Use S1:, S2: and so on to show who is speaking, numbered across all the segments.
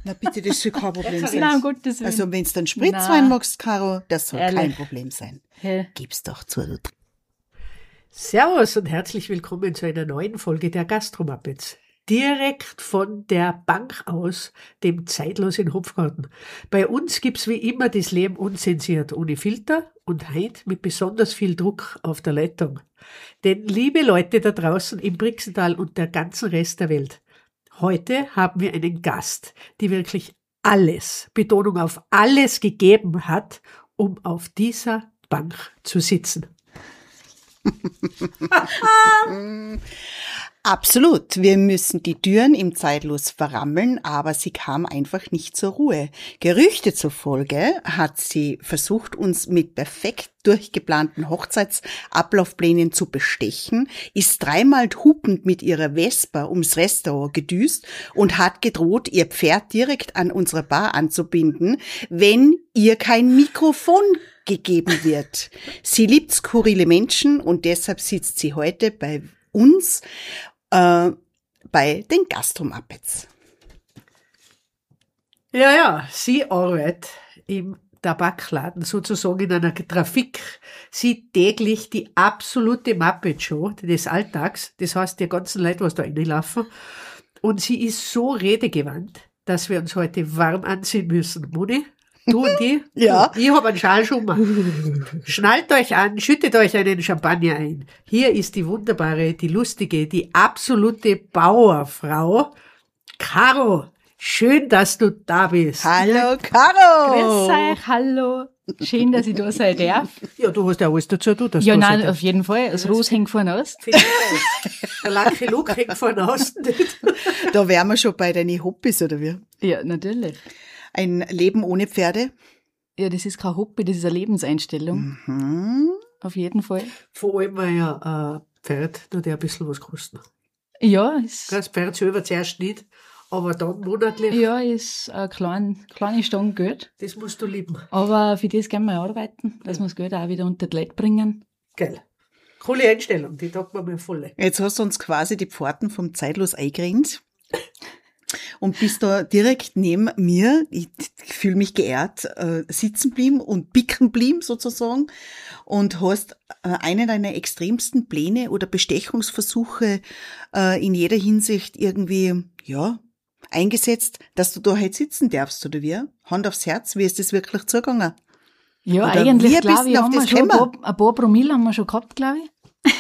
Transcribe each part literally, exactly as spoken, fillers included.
S1: Na bitte, das soll kein Problem sein.
S2: Nein, um Gottes Willen.
S1: Also wenn du dann Spritzwein magst, Caro, das soll
S2: Ehrlich.
S1: kein Problem sein.
S2: Hä?
S1: Gib's doch zu. Du.
S3: Servus und herzlich willkommen zu einer neuen Folge der Gastro-Muppets. Direkt von der Bank aus, dem Zeitlos in Hopfgarten. Bei uns gibt's wie immer das Leben unzensiert, ohne Filter und heute mit besonders viel Druck auf der Leitung. Denn liebe Leute da draußen im Brixental und der ganzen Rest der Welt, heute haben wir einen Gast, die wirklich alles, Betonung auf alles gegeben hat, um auf dieser Bank zu sitzen.
S1: Absolut. Wir müssen die Türen im Zeitlos verrammeln, aber sie kam einfach nicht zur Ruhe. Gerüchte zufolge hat sie versucht, uns mit perfekt durchgeplanten Hochzeitsablaufplänen zu bestechen, ist dreimal hupend mit ihrer Vespa ums Restaurant gedüst und hat gedroht, ihr Pferd direkt an unserer Bar anzubinden, wenn ihr kein Mikrofon gegeben wird. Sie liebt skurrile Menschen und deshalb sitzt sie heute bei uns äh, bei den Gastro-Muppets.
S3: Ja, ja, sie arbeitet im Tabakladen, sozusagen in einer Trafik. Sie täglich die absolute Muppet-Show des Alltags, das heißt, die ganzen Leute, was da reinlaufen. Und sie ist so redegewandt, dass wir uns heute warm anziehen müssen. Moni? Du und die?
S1: Ja.
S3: Ich hab einen Schal schon mal. Schnallt euch an, schüttet euch einen Champagner ein. Hier ist die wunderbare, die lustige, die absolute Bauerfrau, Caro. Schön, dass du da bist.
S1: Hallo, Caro!
S2: Grüß euch, hallo. Schön, dass ich da sein darf.
S3: Ja, du hast ja alles dazu, du, dass
S2: Ja,
S3: du
S2: nein,
S3: sein
S2: auf jeden Fall. Das Ros hängt vorne aus.
S3: darfst. Der Lucky Luke hängt von außen nicht.
S1: Da wären wir schon bei deinen Hobbys, oder wie?
S2: Ja, natürlich.
S1: Ein Leben ohne Pferde?
S2: Ja, das ist kein Hobby, das ist eine Lebenseinstellung.
S1: Mhm.
S2: Auf jeden Fall.
S3: Vor allem, weil ja ein Pferd, nur der ein bisschen was kosten.
S2: Ja, ist,
S3: Das Pferd selber zuerst nicht, aber dann monatlich,
S2: ja, ist eine kleine, kleine Stange Geld.
S3: das musst du lieben.
S2: Aber für das können wir arbeiten, dass wir das Geld auch wieder unter die Leute bringen.
S3: Geil. Coole Einstellung, die taugt mir mal voll.
S1: Jetzt hast du uns quasi die Pforten vom Zeitlos eingerannt und bist da direkt neben mir, ich, ich fühle mich geehrt, äh, sitzen blieben und picken blieben sozusagen und hast äh, einen deiner extremsten Pläne oder Bestechungsversuche äh, in jeder Hinsicht irgendwie, ja, eingesetzt, dass du da halt sitzen darfst, oder wie? Hand aufs Herz, wie ist das wirklich zugegangen?
S2: Ja,
S1: Oder
S2: eigentlich,
S1: wie bist
S2: glaube
S1: du
S2: ich,
S1: auf
S2: haben wir
S1: das
S2: schon ein
S1: gekommen?
S2: paar, ein paar Promille haben wir schon gehabt, glaube ich.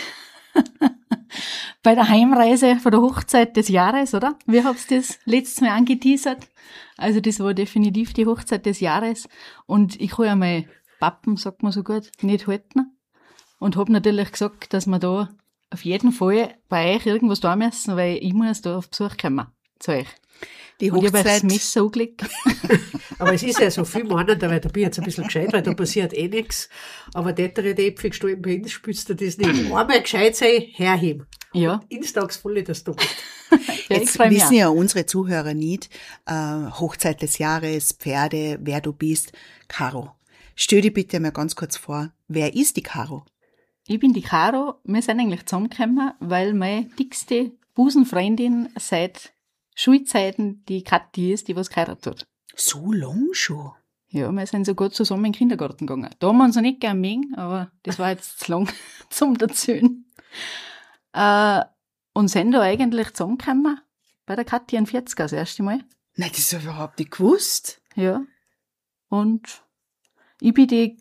S2: Bei der Heimreise von der Hochzeit des Jahres, oder? Wie habt ihr das letztes Mal angeteasert? Also das war definitiv die Hochzeit des Jahres. Und ich kann ja meine Pappen, sagt man so gut, nicht halten. Und habe natürlich gesagt, dass wir da auf jeden Fall bei euch irgendwas da müssen, weil ich muss da auf Besuch kommen zu euch.
S1: Die
S2: Und ich habe
S1: Hochzeit,
S2: das Messer angelegt.
S3: Aber es ist ja so viel Monate, weil da bin ich jetzt ein bisschen gescheit, weil da passiert eh nichts. Aber tätere die Äpfel gestorben bei uns, spürst du das nicht. Einmal gescheit sein, herheben.
S2: Ja.
S3: Instagsvolle, dass du bist.
S2: Ja, ich
S1: jetzt
S2: freu mich
S1: wissen
S2: auch.
S1: ja unsere Zuhörer nicht, äh, Hochzeit des Jahres, Pferde, wer du bist. Caro, stell dir bitte mal ganz kurz vor, wer ist die Caro?
S2: Ich bin die Caro. Wir sind eigentlich zusammengekommen, weil meine dickste Busenfreundin seit Schulzeiten die Kathi ist, die was geheiratet hat.
S1: So lang schon.
S2: Ja, wir sind sogar zusammen in den Kindergarten gegangen. Da haben wir uns noch nicht gern mögen, aber das war jetzt zu lang zum Erzählen. Äh, und sind da eigentlich zusammengekommen bei der Kathi ein vierziger das erste Mal.
S1: Nein, das habe ich überhaupt nicht gewusst.
S2: Ja. Und ich bin die,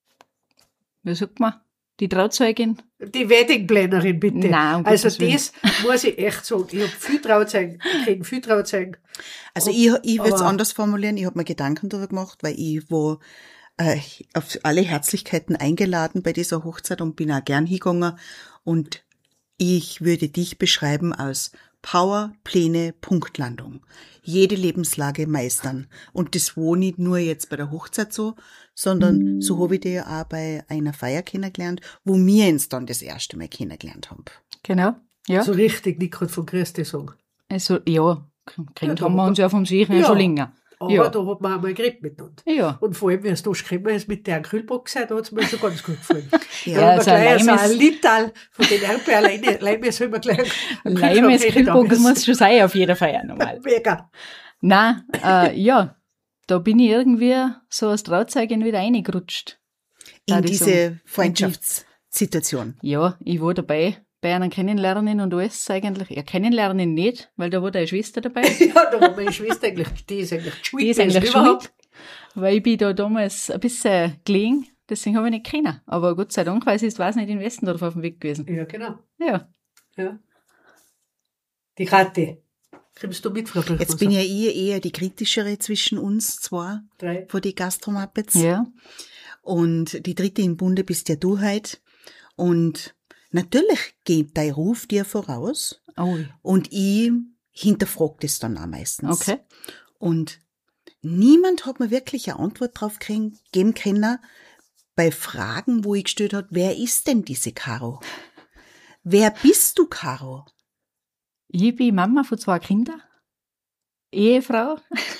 S2: wie sagt man, die Trauzeugin.
S3: Die Weddingplanerin, bitte.
S2: Nein, um
S3: also
S2: Gottes Willen.
S3: das muss ich echt sagen. Ich habe viel Trauzeugen, ich kenne viel Trauzeugen.
S1: Also
S3: Ob-
S1: ich, ich würde es
S3: aber-
S1: anders formulieren, ich habe mir Gedanken darüber gemacht, weil ich war äh, auf alle Herzlichkeiten eingeladen bei dieser Hochzeit und bin auch gern hingegangen und ich würde dich beschreiben als Power, Pläne, Punktlandung. Jede Lebenslage meistern. Und das war nicht nur jetzt bei der Hochzeit so, sondern so habe ich dich ja auch bei einer Feier kennengelernt, wo wir uns dann das erste Mal kennengelernt haben.
S2: Genau. Ja.
S3: So richtig, nicht gerade von Christi sagen.
S2: Also, ja, kennt
S3: Ja,
S2: haben wir
S3: da-
S2: uns ja vom Sichern
S3: Ja.
S2: schon länger.
S3: Aber
S2: Ja.
S3: da hat man einmal geredet miteinander.
S2: Ja.
S3: Und vor allem, wie es da gekommen ist mit der Kühlbox, da hat es mir schon ganz gut gefallen.
S1: Ja,
S3: Da hat
S2: also
S3: man gleich
S2: ein
S3: so
S2: Leimes-
S3: ein Lital von den Erdbeeren alleine, alleine soll man gleich einen
S2: Leimes
S3: Kühlschrank
S2: Grillbock
S3: rein,
S2: muss schon sein auf jeder Feier normal.
S3: Mega.
S2: Nein, äh, ja, da bin ich irgendwie so als Trauzeugin wieder reingerutscht.
S1: In
S2: Würde ich
S1: diese
S2: sagen.
S1: Freundschaftssituation.
S2: Ja, ich war dabei bei einer Kennenlernen und alles eigentlich. Ja, Kennenlernen nicht, weil da war deine Schwester dabei.
S3: Ja, da war meine Schwester eigentlich, die ist eigentlich schuld.
S2: Die ist eigentlich schuld, weil ich bin da damals ein bisschen gelegen, deswegen habe ich nicht kennen. Aber Gott sei Dank, weil sie ist, weiß nicht, in Westendorf auf dem Weg gewesen.
S3: Ja, genau.
S2: Ja.
S3: Ja. Die Kathi. Kommst du mit, Frau Birchmann?
S1: Jetzt bin ja ich eher die kritischere zwischen uns zwei,
S3: Drei.
S1: von die Gastro-Muppets.
S2: Ja.
S1: Und die dritte im Bunde bist ja du heute. Und natürlich geht dein Ruf dir voraus.
S2: Oh.
S1: Und ich hinterfrage das dann auch meistens.
S2: Okay.
S1: Und niemand hat mir wirklich eine Antwort drauf kriegen, geben können bei Fragen, wo ich gestellt habe, wer ist denn diese Caro? Wer bist du, Caro?
S2: Ich bin Mama von zwei Kindern. Ehefrau.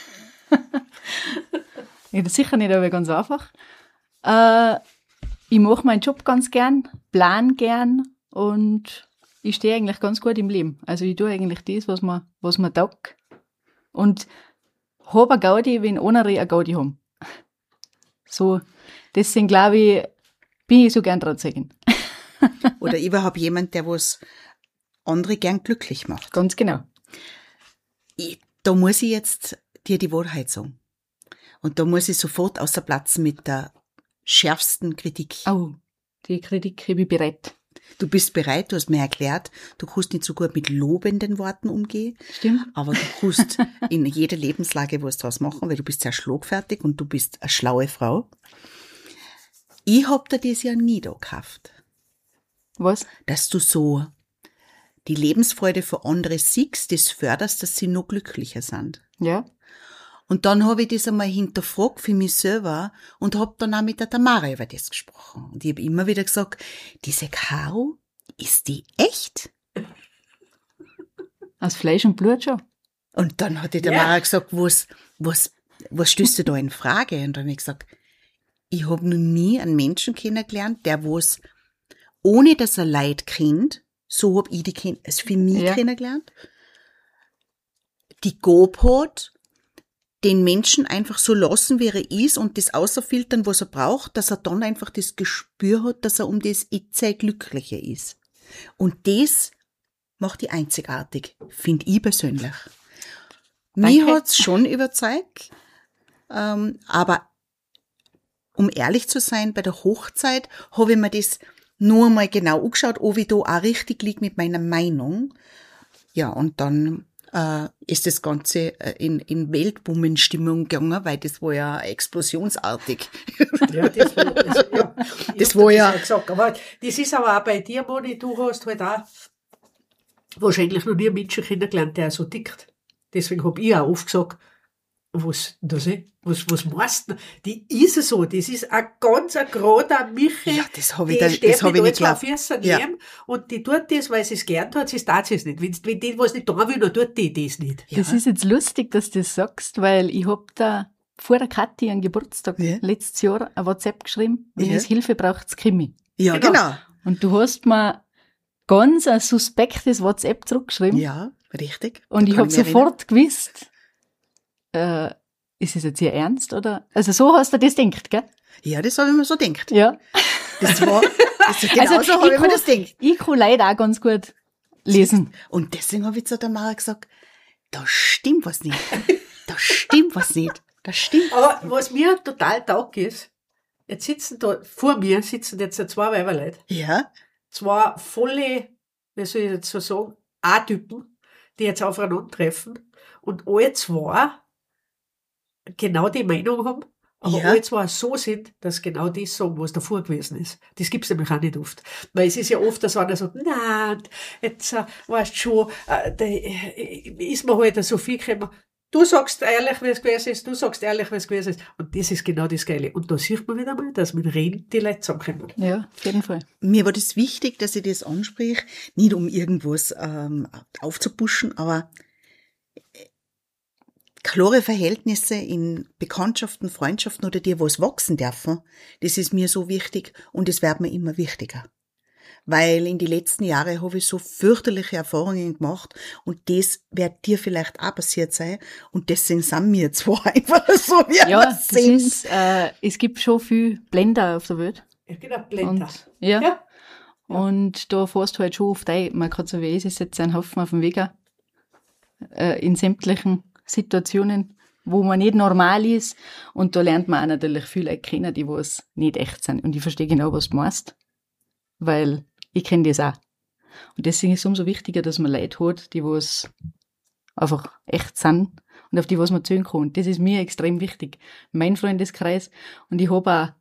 S2: Ja, das ist sicher nicht aber ganz einfach. Äh, ich mache meinen Job ganz gern, plan gern und ich stehe eigentlich ganz gut im Leben. Also ich tue eigentlich das, was mir, was mir taugt. Und habe eine Gaudi, wenn andere eine Gaudi haben. So, deswegen glaube ich, bin ich so gern Trauzeugin.
S1: Oder überhaupt jemand, der was andere gern glücklich macht.
S2: Ganz genau.
S1: Ich, da muss ich jetzt dir die Wahrheit sagen. Und da muss ich sofort außerplatzen mit der schärfsten Kritik.
S2: Oh, die Kritik habe ich bereit.
S1: Du bist bereit, du hast mir erklärt, du kannst nicht so gut mit lobenden Worten umgehen.
S2: Stimmt.
S1: Aber du kannst in jeder Lebenslage was draus machen, weil du bist sehr schlagfertig und du bist eine schlaue Frau. Ich hab dir das ja nie da gekauft.
S2: Was?
S1: Dass du so die Lebensfreude für andere siehst, das förderst, dass sie noch glücklicher sind.
S2: Ja.
S1: Und dann habe ich das einmal hinterfragt für mich selber und habe dann auch mit der Tamara über das gesprochen. Und ich habe immer wieder gesagt, diese Caro, ist die echt?
S2: Aus Fleisch und Blut schon.
S1: Und dann hat die Tamara ja. gesagt, was, was, was stößt du da in Frage? Und dann habe ich gesagt, ich habe noch nie einen Menschen kennengelernt, der was, ohne dass er Leid kennt, so habe ich die kenn- es für mich
S2: ja.
S1: kennengelernt, die Gabe hat, den Menschen einfach so lassen, wie er ist und das außerfiltern, was er braucht, dass er dann einfach das Gespür hat, dass er um das Itzei glücklicher ist. Und das macht die einzigartig, finde ich persönlich.
S2: Danke.
S1: Mich hat's schon überzeugt, ähm, aber um ehrlich zu sein, bei der Hochzeit habe ich mir das nur mal genau angeschaut, ob ich da auch richtig liege mit meiner Meinung. Ja, und dann äh, ist das Ganze äh, in, in Weltbummenstimmung gegangen, weil das war ja explosionsartig.
S3: Ja, das war, das, ja,
S1: das war ja...
S3: Das gesagt. Aber das ist aber auch bei dir, Moni, du hast halt auch wahrscheinlich noch nie einen Menschen kennengelernt, der so tickt. Deswegen habe ich auch oft gesagt, was, das ist, was, was meinst du? Die ist so, das ist ein ganz ein gerader Michi.
S1: Ja, das habe ich,
S3: die
S1: da,
S3: steht
S1: das hab ich
S3: mit
S1: nicht
S3: zwei
S1: geglaubt.
S3: Füßen
S1: Ja.
S3: neben und die tut das, weil sie es gern tut, sie tat es nicht. Wenn, wenn die was nicht tun will, dann tut die das nicht.
S1: Ja.
S2: Das ist jetzt lustig, dass du das sagst, weil ich hab da vor der Kathi an Geburtstag
S1: Ja.
S2: letztes Jahr ein WhatsApp geschrieben, wenn
S1: Ja.
S2: es Hilfe braucht, Krimi.
S1: Ja,
S3: Genau.
S1: genau.
S2: Und du hast mir ganz ein suspektes WhatsApp zurückgeschrieben.
S1: Ja, richtig.
S2: Und
S1: Da
S2: ich
S1: kann
S2: habe
S1: mich
S2: sofort gewusst, äh, ist es jetzt hier ernst, oder? Also so hast du das gedacht, gell?
S1: erinnern. Ja, das habe ich mir so gedacht.
S2: Ja.
S1: Das war, das genau
S2: Also,
S1: so habe
S2: ich
S1: ich mir
S2: kann-
S1: das gedacht.
S2: Ich kann leider auch ganz gut lesen.
S1: Und deswegen habe ich zu der Mara gesagt, da stimmt was nicht. Da stimmt was nicht. Das stimmt.
S3: Aber was mir total taugt ist, jetzt sitzen da, vor mir sitzen jetzt zwei Weiberleute,
S1: Ja,
S3: zwei volle, wie soll ich jetzt so sagen, A-Typen, die jetzt aufeinander treffen und alle zwei genau die Meinung haben, aber
S1: Ja.
S3: alle zwei so sind, dass genau das sagen, was davor gewesen ist. Das gibt's nämlich auch nicht oft. Weil es ist ja oft, dass einer sagt, nein, jetzt äh, weißt schon, äh, da äh, ist mir halt so viel gekommen. Du sagst ehrlich, wie es gewesen ist, du sagst ehrlich, wie es gewesen ist. Und das ist genau das Geile. Und da sieht man wieder mal, dass mit Reden die Leute zusammenkommen.
S2: Ja, auf jeden Fall.
S1: mir war das wichtig, dass ich das ansprich, nicht um irgendwas ähm, aufzupuschen, aber äh, klare Verhältnisse in Bekanntschaften, Freundschaften oder dir was wachsen dürfen, das ist mir so wichtig und es wird mir immer wichtiger. weil in die letzten Jahre habe ich so fürchterliche Erfahrungen gemacht und das wird dir vielleicht auch passiert sein und deswegen sind wir zwar einfach so, wie
S2: Ja,
S1: wir
S2: das
S1: sind.
S2: ist, äh, es gibt schon viel Blender auf der Welt.
S3: Ja, genau, Blender.
S2: Und, ja.
S3: Ja.
S2: Und da fährst du halt schon oft ein. Man kann so wie es ist jetzt ein Haufen auf dem Weg, äh, in sämtlichen Situationen, wo man nicht normal ist. Und da lernt man auch natürlich viele Leute kennen, die was nicht echt sind. Und ich verstehe genau, was du meinst. Weil ich kenne das auch. Und deswegen ist es umso wichtiger, dass man Leute hat, die was einfach echt sind und auf die was man zählen kann. Und das ist mir extrem wichtig. Mein Freundeskreis. Und ich habe auch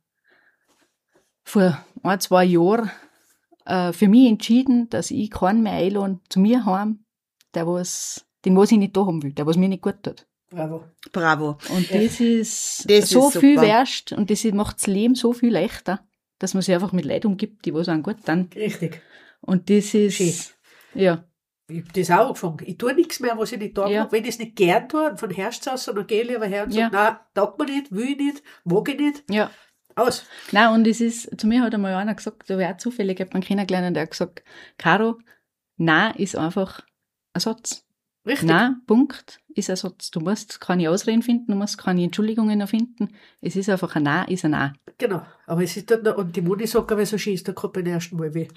S2: vor ein, zwei Jahren äh, für mich entschieden, dass ich keinen mehr einlade zu mir heim, der was, den was ich nicht da haben will, der was mir nicht gut tut.
S3: Bravo.
S1: Bravo.
S2: Und das ist
S1: Das
S2: so
S1: ist
S2: viel
S1: super.
S2: wert und das macht das Leben so viel leichter, dass man sich einfach mit Leuten umgibt, die was einem gut tun.
S3: Richtig.
S2: Und das ist,
S3: Schön.
S2: ja,
S3: Ich hab das auch angefangen. Ich tue nichts mehr, was ich nicht tun
S2: Ja.
S3: mag. Wenn ich es nicht gern tue, und von Herz aus, dann gehe ich lieber her und
S2: Ja.
S3: sage, nein, taugt mir nicht, will ich nicht, mag ich nicht,
S2: ja.
S3: aus.
S2: Nein, und es ist, zu mir hat einmal einer gesagt, da wäre auch zufällig jemand kennengelernt, der hat gesagt, Caro, nein ist einfach ein Satz.
S3: Richtig.
S2: Nein, Punkt, ist ein Satz. Du musst keine Ausreden finden, du musst keine Entschuldigungen erfinden. Es ist einfach ein Nein, ist ein Nein.
S3: Genau. Aber es ist dort noch, und die Moni sagt, weil so schön ist, da kommt beim ersten Mal weh.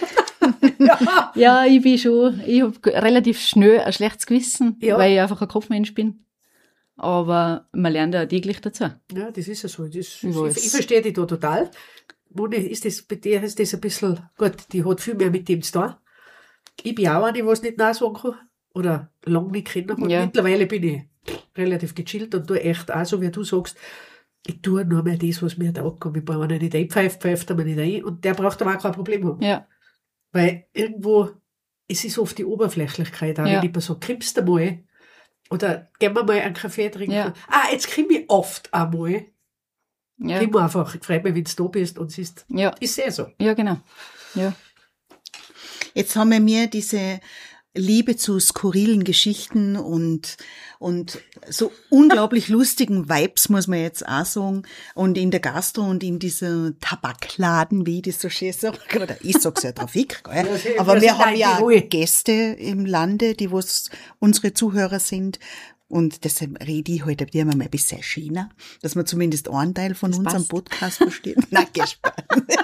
S3: ja.
S2: Ja, ich bin schon, ich habe relativ schnell ein schlechtes Gewissen,
S3: Ja.
S2: weil ich einfach ein Kopfmensch bin. Aber man lernt ja täglich dazu.
S3: Ja, das ist ja so. Das, ich,
S2: Ich weiß.
S3: ich verstehe dich da total. Moni, ist das, bei dir ist das ein bisschen, gut, die hat viel mehr mit dem zu tun. Ich bin auch eine, die es nicht nachsagen kann. Oder lange nicht kennen kann.
S2: Ja.
S3: Mittlerweile bin ich relativ gechillt und tue echt auch so, wie du sagst, ich tue nur mehr das, was mir taugt. Und ich brauche nicht einpfeift, pfeift er mir nicht ein. Und der braucht aber auch kein Problem haben.
S2: Ja,
S3: Weil irgendwo, es ist oft die Oberflächlichkeit. Auch
S2: Ja.
S3: wenn jemand so, krimmst du mal? Oder gehen wir mal einen Kaffee trinken?
S2: Ja.
S3: Ah, jetzt krimm ich oft einmal.
S2: ja,
S3: Krimm einfach. Ich freue mich, wenn du da bist. Und es ist,
S2: ja,
S3: ist sehr so.
S2: ja, genau. Ja,
S1: Jetzt haben wir mir diese Liebe zu skurrilen Geschichten und, und so unglaublich lustigen Vibes, muss man jetzt auch sagen. Und in der Gastro und in dieser Tabakladen, wie ich das so schön sage, oder ich sag's ja Trafik, gell?
S3: Ja, sie-
S1: Aber
S3: wir
S1: wir
S3: sind
S1: haben
S3: auch
S1: ja
S3: Tirol.
S1: Gäste im Lande, die was unsere Zuhörer sind. Und deshalb rede ich heute wieder mal ein bisschen schöner, dass man zumindest einen Teil von
S2: Das
S1: unserem
S2: passt.
S1: Podcast versteht. Nein, gespannt.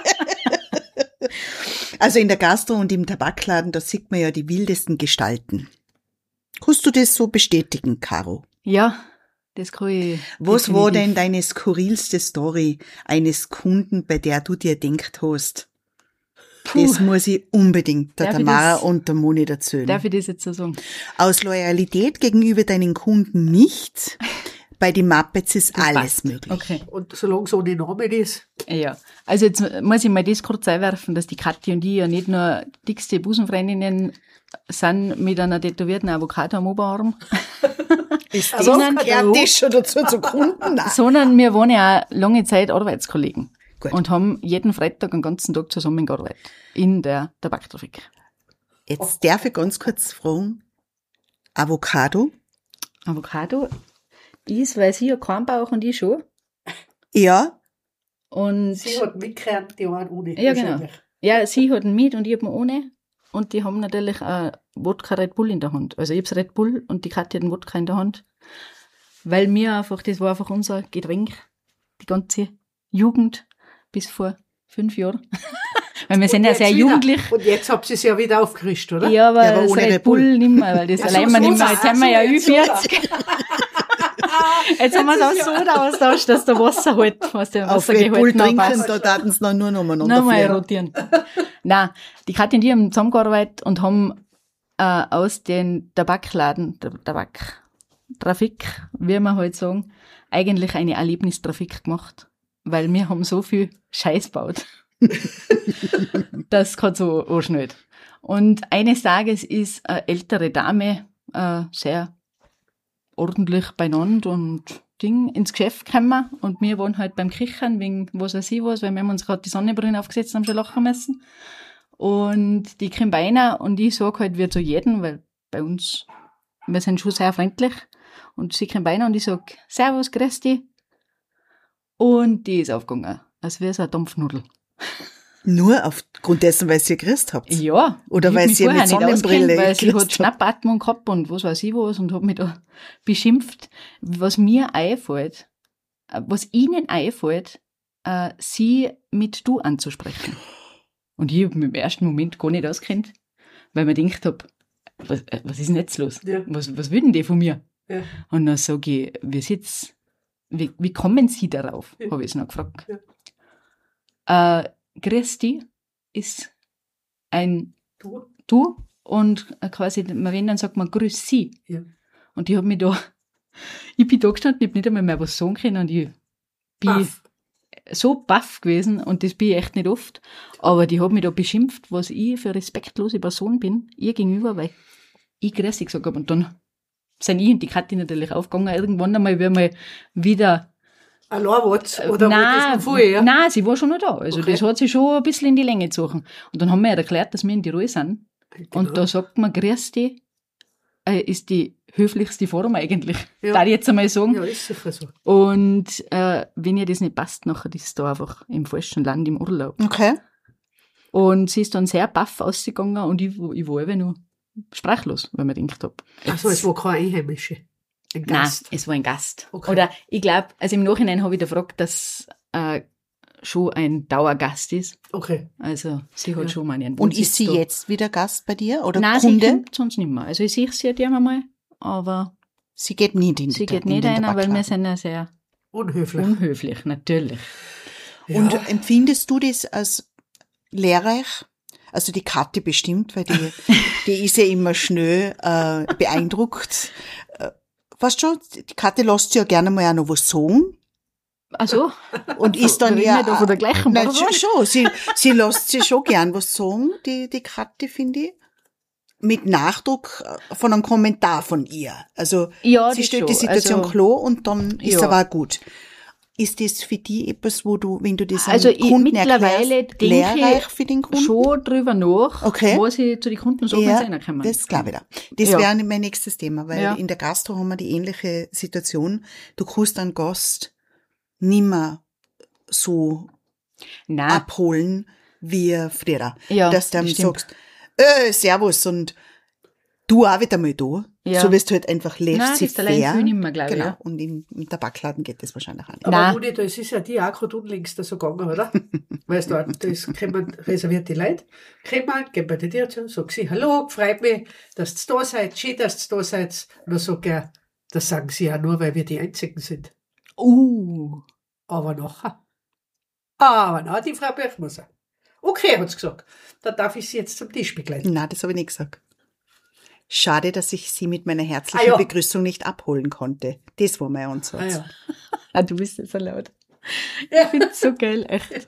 S1: Also in der Gastro und im Tabakladen, da sieht man ja die wildesten Gestalten. Kannst du das so bestätigen, Caro?
S2: ja, das kann ich.
S1: Was war
S2: definitiv.
S1: denn deine skurrilste Story eines Kunden, bei der du dir denkt hast,
S2: Puh,
S1: das muss ich unbedingt der
S2: Darf ich
S1: Tamara
S2: das-
S1: und der Moni erzählen.
S2: darf ich das jetzt so sagen?
S1: Aus Loyalität gegenüber deinen Kunden nicht. Bei den Muppets ist
S2: Das
S1: alles
S2: passt.
S1: möglich.
S2: Okay.
S3: Und solange es ohne Namen ist,
S2: Ja, also jetzt muss ich mal das kurz einwerfen, dass die Kathi und ich ja nicht nur dickste Busenfreundinnen sind mit einer tätowierten Avocado am Oberarm,
S1: Ist
S3: Also
S1: das,
S3: kann
S1: gehört
S3: der
S1: das schon dazu zu Kunden? Nein.
S2: sondern wir waren ja auch lange Zeit Arbeitskollegen
S1: Gut.
S2: und haben jeden Freitag den ganzen Tag zusammengearbeitet in der Tabaktrafik.
S1: Jetzt darf ich ganz kurz fragen, Avocado?
S2: Avocado ist, weil sie ja keinen Bauch und ich schon.
S1: Ja,
S2: Und
S3: sie hat mitgekriegt, die einen ohne.
S2: Ja, genau.
S3: wahrscheinlich.
S2: ja, sie hat ihn mit und ich hab ihn ohne. Und die haben natürlich auch Wodka Red Bull in der Hand. Also ich hab's Red Bull und die Kathi hat den Wodka in der Hand. Weil mir einfach, das war einfach unser Getränk, die ganze Jugend bis vor fünf Jahren. Weil wir sind
S3: Und
S2: ja
S3: jetzt
S2: sehr
S3: wieder.
S2: jugendlich.
S3: Und jetzt habt ihr es ja wieder aufgerischt, oder?
S2: Ja, aber,
S1: Ja, aber
S2: das
S1: ohne
S2: Red
S1: Red Bull.
S2: Bull nicht mehr, weil das
S3: Ach so,
S2: allein wir
S3: so
S2: nicht mehr.
S3: da.
S2: Jetzt haben wir ja
S3: Ach so,
S2: Ü
S3: jetzt so da.
S2: vierzig. Jetzt haben wir es auch so da austauscht, dass der Wasser halt, was der
S1: auf Red Bull
S2: Wassergehalt noch
S1: trinken,
S2: passt.
S1: da taten sie noch nur noch umeinander
S2: Nochmal
S1: fliegen.
S2: rotieren. Nein, die Kathi und die haben zusammengearbeitet und haben äh, aus den Tabakladen, der Tabaktrafik, wie wir halt sagen, eigentlich eine Erlebnistrafik gemacht. Weil wir haben so viel Scheiß gebaut. Das kann so anschnallt. Und eines Tages ist eine ältere Dame äh, sehr ordentlich beieinander und Ding ins Geschäft gekommen und wir waren halt beim Kichern wegen was weiß ich was, weil wir haben uns gerade die Sonnenbrille aufgesetzt und haben schon lachen müssen. Und die kommt rein und ich sag halt wie zu jedem, weil bei uns, wir sind schon sehr freundlich. Und sie kommt rein und ich sag, Servus, grüß dich. Und die ist aufgegangen, als wäre es eine Dampfnudel.
S1: Nur aufgrund dessen, weil ihr grüßt habt?
S2: Ja.
S1: Oder
S2: ich
S1: weil
S2: hab mich
S1: sie mit
S2: vorher nicht
S1: Sonnenbrille
S2: auskennt, weil sie
S1: gegrüßt
S2: hat
S1: hat.
S2: Schnappatmung gehabt und was weiß ich was und hat mich da beschimpft. Was mir einfällt, äh, was ihnen einfällt, äh, sie mit du anzusprechen. Und ich hab mich im ersten Moment gar nicht auskennt, weil mir gedacht hab, was, äh, was ist denn jetzt los?
S3: Ja.
S2: Was, was will denn die von mir?
S3: Ja.
S2: Und dann sage ich, wie sitzt, wie, wie kommen Sie darauf?
S3: Ja.
S2: Habe ich sie noch gefragt. Ja. Äh, grüß dich ist ein
S3: Du?
S2: Du und äh, quasi, wenn, dann sagt man grüß Sie.
S3: Ja.
S2: Und ich hab mich da, ich bin da gestanden, ich hab nicht einmal mehr was sagen können und ich bin
S3: Baff.
S2: so baff gewesen und das bin ich echt nicht oft. Aber die hat mich da beschimpft, was ich für eine respektlose Person bin, ihr gegenüber, weil ich grüß Sie gesagt habe. Und dann sind ich und die Kathi natürlich aufgegangen, irgendwann einmal, wie wir wieder.
S3: Allein was? Oder war das
S2: Nein,
S3: noch vorher?
S2: nein, sie war schon noch da. Also
S3: Okay.
S2: das hat sie schon ein bisschen in die Länge gezogen. Und dann haben wir ihr erklärt, dass wir in Tirol sind.
S3: Genau.
S2: Und da sagt man, grüß dich, äh, ist die höflichste Form eigentlich.
S3: Ja.
S2: Darf ich jetzt einmal sagen.
S3: Ja, ist sicher so.
S2: Und äh, wenn ihr das nicht passt, nachher ist da einfach im falschen Land im Urlaub.
S1: Okay.
S2: Und sie ist dann sehr baff ausgegangen und ich, ich war eben nur sprachlos, weil ich mir gedacht habe.
S3: Also es war keine Einheimische. Ein
S2: Nein,
S3: Gast.
S2: es war ein Gast.
S3: Okay.
S2: Oder ich glaube, also im Nachhinein habe ich da gefragt, dass äh, schon ein Dauergast ist.
S3: Okay.
S2: Also sie hat
S3: Ja.
S2: schon mal einen
S1: Und ist
S2: Wohnsitz
S1: sie
S2: da.
S1: jetzt wieder Gast bei dir oder
S2: Nein, sie
S1: Kunde?
S2: kommt sonst nicht mehr. Also ich sehe sie ja mal, aber
S1: Sie geht nicht in
S2: sie
S1: die
S2: geht
S1: in
S2: nicht
S1: den
S2: rein, weil wir
S1: Tabakladen.
S2: sind ja sehr
S3: Unhöflich.
S2: unhöflich, natürlich.
S3: Ja.
S1: Und empfindest du das als lehrreich? Also die Kathi bestimmt, weil die, die ist ja immer schnell äh, beeindruckt. Äh, weißt du, die Kathi lässt sich ja gerne mal auch noch was sagen.
S2: Ach so,
S1: Und ist dann
S2: reden
S1: ja.
S2: wir da von der gleichen
S1: Nein,
S2: Person?
S1: schon, schon. Sie, sie lässt sich schon gern was sagen, die, die Kathi, finde ich. Mit Nachdruck von einem Kommentar von ihr. Also,
S2: Ja,
S1: sie
S2: das
S1: stellt die
S2: schon.
S1: Situation
S2: Also-
S1: klar und dann ist
S2: Ja.
S1: aber auch gut. Ist das für dich etwas, wo du, wenn du das
S2: Also
S1: einem
S2: ich
S1: Kunden
S2: mittlerweile
S1: erklärst,
S2: denke
S1: lehrreich für den Kunden?
S2: schon drüber nach,
S1: Okay.
S2: was ich zu den Kunden sagen, wenn sie reinkommen.
S1: das glaube ich da. Das
S2: Ja.
S1: wäre mein nächstes Thema, weil
S2: Ja.
S1: in der Gastro haben wir die ähnliche Situation. Du kannst einen Gast nimmer so
S2: Nein,
S1: abholen wie früher.
S2: Ja,
S1: dass du
S2: das
S1: ihm
S2: stimmt.
S1: sagst, äh, servus und du auch wieder mal da.
S2: Ja.
S1: So wirst du halt einfach
S2: Nein, das
S1: laissez
S2: ist allein
S1: faire.
S2: viel nimmer, glaube ich,
S1: Genau.
S2: ja.
S1: Und im, im Tabakladen geht das wahrscheinlich auch nicht.
S3: Aber
S2: Nein.
S3: Rudi, das ist ja die auch gerade unlängst so gegangen, oder? Weißt du, das kommen reservierte Leute, kommen, gehen bei der Tür zu, sagen sie, hallo, freut mich, dass ihr da seid, schön, dass ihr da seid. Und dann sagt er, das sagen sie ja nur, weil wir die Einzigen sind.
S2: Uh,
S3: Aber nachher. Aber na, die Frau Birchmoser. Okay, hat sie gesagt. Dann darf ich sie jetzt zum Tisch begleiten.
S1: Nein, das habe ich nicht gesagt. Schade, dass ich sie mit meiner herzlichen
S3: Ah, ja.
S1: Begrüßung nicht abholen konnte. Das war mein Ansatz.
S3: Ah, ja.
S2: ah, du bist ja so laut.
S3: Ja.
S2: Ich find's so geil, echt.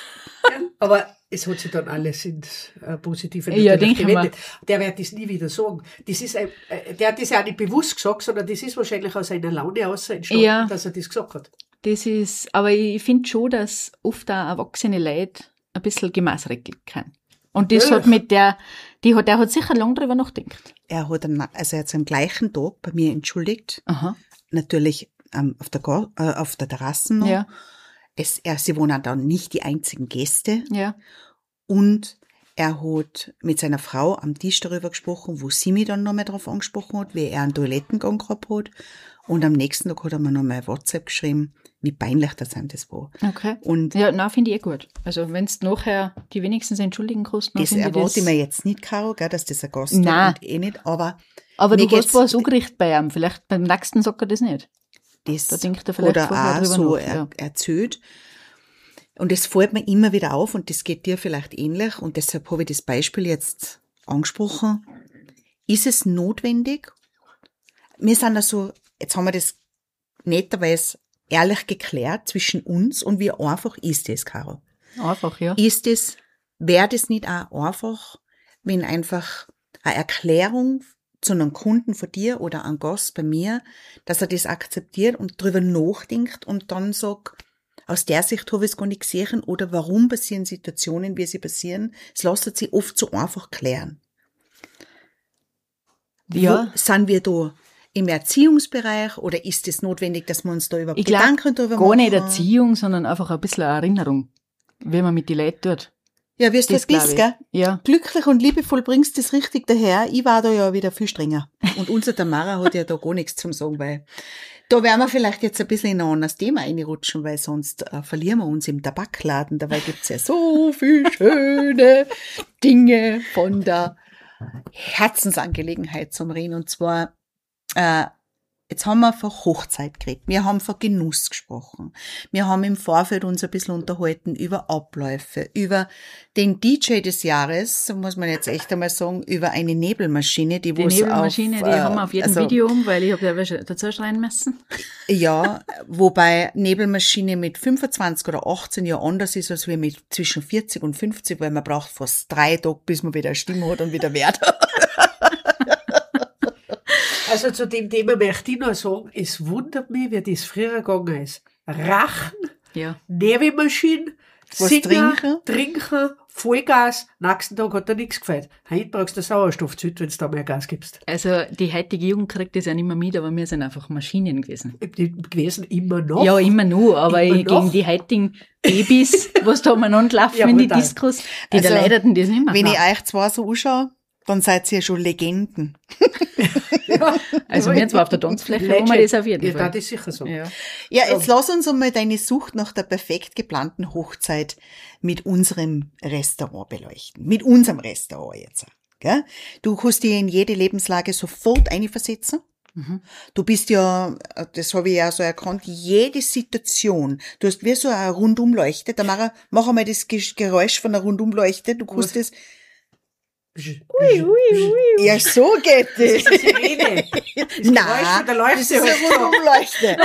S3: Aber es hat sich dann alles ins äh, Positive
S2: Ja,
S3: natürlich
S2: denke ich
S3: gewendet. Der wird das nie wieder sagen. Das ist ein, äh, der hat das ja auch nicht bewusst gesagt, sondern das ist wahrscheinlich aus seiner Laune heraus entstanden,
S2: Ja.
S3: dass er das gesagt hat.
S2: Das ist, aber ich finde schon, dass oft auch erwachsene Leute ein bisschen gemaßregelt kann. Und das
S3: Ja.
S2: hat mit der, die hat, der hat sicher lange drüber nachgedacht.
S1: Er hat, am, also er hat sich am gleichen Tag bei mir entschuldigt.
S2: Aha.
S1: Natürlich ähm, auf der Ga- äh, auf der Terrasse noch.
S2: Ja,
S1: Es, er, sie waren dann nicht die einzigen Gäste.
S2: ja.
S1: Und er hat mit seiner Frau am Tisch darüber gesprochen, wo sie mich dann noch mal drauf angesprochen hat, wie er einen Toilettengang gehabt hat. Und am nächsten Tag hat er mir noch mal WhatsApp geschrieben, wie peinlich das ihm das war.
S2: Okay.
S1: Und
S2: Ja, na finde ich eh gut. Also wenn du nachher die wenigstens entschuldigen kannst, dann
S1: das
S2: finde ich
S1: erwarte
S2: das.
S1: ich mir jetzt nicht, Caro, gell, dass das ein Gast
S2: Nein.
S1: hat und eh nicht, aber
S2: Aber
S1: mir
S2: du hast
S1: geht's-
S2: was angerichtet bei ihm. Vielleicht beim nächsten sagt er das nicht.
S1: das
S2: Da denkt er vielleicht
S1: oder
S2: vorher
S1: auch
S2: drüber
S1: so
S2: nach,
S1: er,
S2: ja.
S1: erzählt. Und das fällt mir immer wieder auf und das geht dir vielleicht ähnlich und deshalb habe ich das Beispiel jetzt angesprochen. Ist es notwendig? Wir sind also, jetzt haben wir das netterweise ehrlich geklärt zwischen uns und wie einfach ist das, Caro?
S2: Einfach, ja.
S1: Ist es, wäre das nicht auch einfach, wenn einfach eine Erklärung zu einem Kunden von dir oder einem Gast bei mir, dass er das akzeptiert und drüber nachdenkt und dann sagt, aus der Sicht habe ich es gar nicht gesehen oder warum passieren Situationen, wie sie passieren. Es lässt sich oft so einfach klären.
S2: Ja.
S1: Wo, sind wir da im Erziehungsbereich oder ist es notwendig, dass wir uns da überhaupt
S2: Ich glaub,
S1: Gedanken drüber
S2: Gar
S1: machen?
S2: nicht Erziehung, sondern einfach ein bisschen eine Erinnerung, wie man mit den Leuten tut.
S1: Ja, wie es
S2: Das
S1: das bist,
S2: glaub
S1: gell?
S2: ich. Ja.
S1: Glücklich und liebevoll bringst du das richtig daher. Ich war da ja wieder viel strenger. Und unsere Tamara hat ja da gar nichts zum Sagen, weil da werden wir vielleicht jetzt ein bisschen in ein anderes Thema reinrutschen, weil sonst äh, verlieren wir uns im Tabakladen. Dabei gibt's ja so viel schöne Dinge von der Herzensangelegenheit zum Reden. Und zwar, äh, jetzt haben wir von Hochzeit geredet, wir haben von Genuss gesprochen, wir haben im Vorfeld uns ein bisschen unterhalten über Abläufe, über den D J des Jahres, muss man jetzt echt einmal sagen, über eine Nebelmaschine, die
S2: Die
S1: wo's
S2: Nebelmaschine,
S1: auf,
S2: die
S1: äh,
S2: haben wir auf jedem
S1: also,
S2: Video um, weil ich habe ja welche dazu schreien müssen.
S1: Ja, wobei Nebelmaschine mit fünfundzwanzig oder achtzehn Jahren anders ist als wir mit zwischen vierzig und fünfzig, weil man braucht fast drei Tage, bis man wieder eine Stimme hat und wieder Wert hat.
S3: Also zu dem Thema möchte ich noch sagen, es wundert mich, wie das früher gegangen ist. Rachen,
S2: Ja.
S3: Nebelmaschine,
S1: Was
S3: Singen,
S1: trinken?
S3: trinken, Vollgas, nächsten Tag hat er nichts gefällt. Heute brauchst du Sauerstoffzüt, wenn du da mehr Gas gibst.
S2: Also die heutige Jugend kriegt das ja nicht mehr mit, aber wir sind einfach Maschinen gewesen.
S3: Die gewesen immer noch.
S2: Ja, immer nur, aber
S3: Immer
S2: ich,
S3: noch?
S2: gegen die heutigen Babys, was da umeinander laufen
S3: Ja,
S2: in die
S3: brutal.
S2: Diskos, die
S1: Also,
S2: da leiderten das nicht mehr.
S1: Wenn ich euch zwar so anschaue, dann seid ihr ja schon Legenden.
S3: Ja.
S2: Also wir zwar auf der Tanzfläche haben wir das auf jeden
S3: ja,
S2: Fall.
S3: das ist sicher so.
S2: Ja.
S1: Ja, jetzt lass uns einmal deine Sucht nach der perfekt geplanten Hochzeit mit unserem Restaurant beleuchten. Mit unserem Restaurant jetzt. Gell? Du kannst dich in jede Lebenslage sofort einversetzen.
S2: Mhm.
S1: Du bist ja, das habe ich ja so erkannt, jede Situation, du hast wie so eine Rundumleuchte. Tamara, mach einmal das Ge- Geräusch von einer Rundumleuchte. Du kannst das,
S3: Ui, ui, ui.
S1: ja, so geht
S3: Das
S1: es.
S3: ist eine Sirene. Das Geräusch
S1: Nein,
S3: von der
S1: das ist
S3: Leuchte.
S1: eine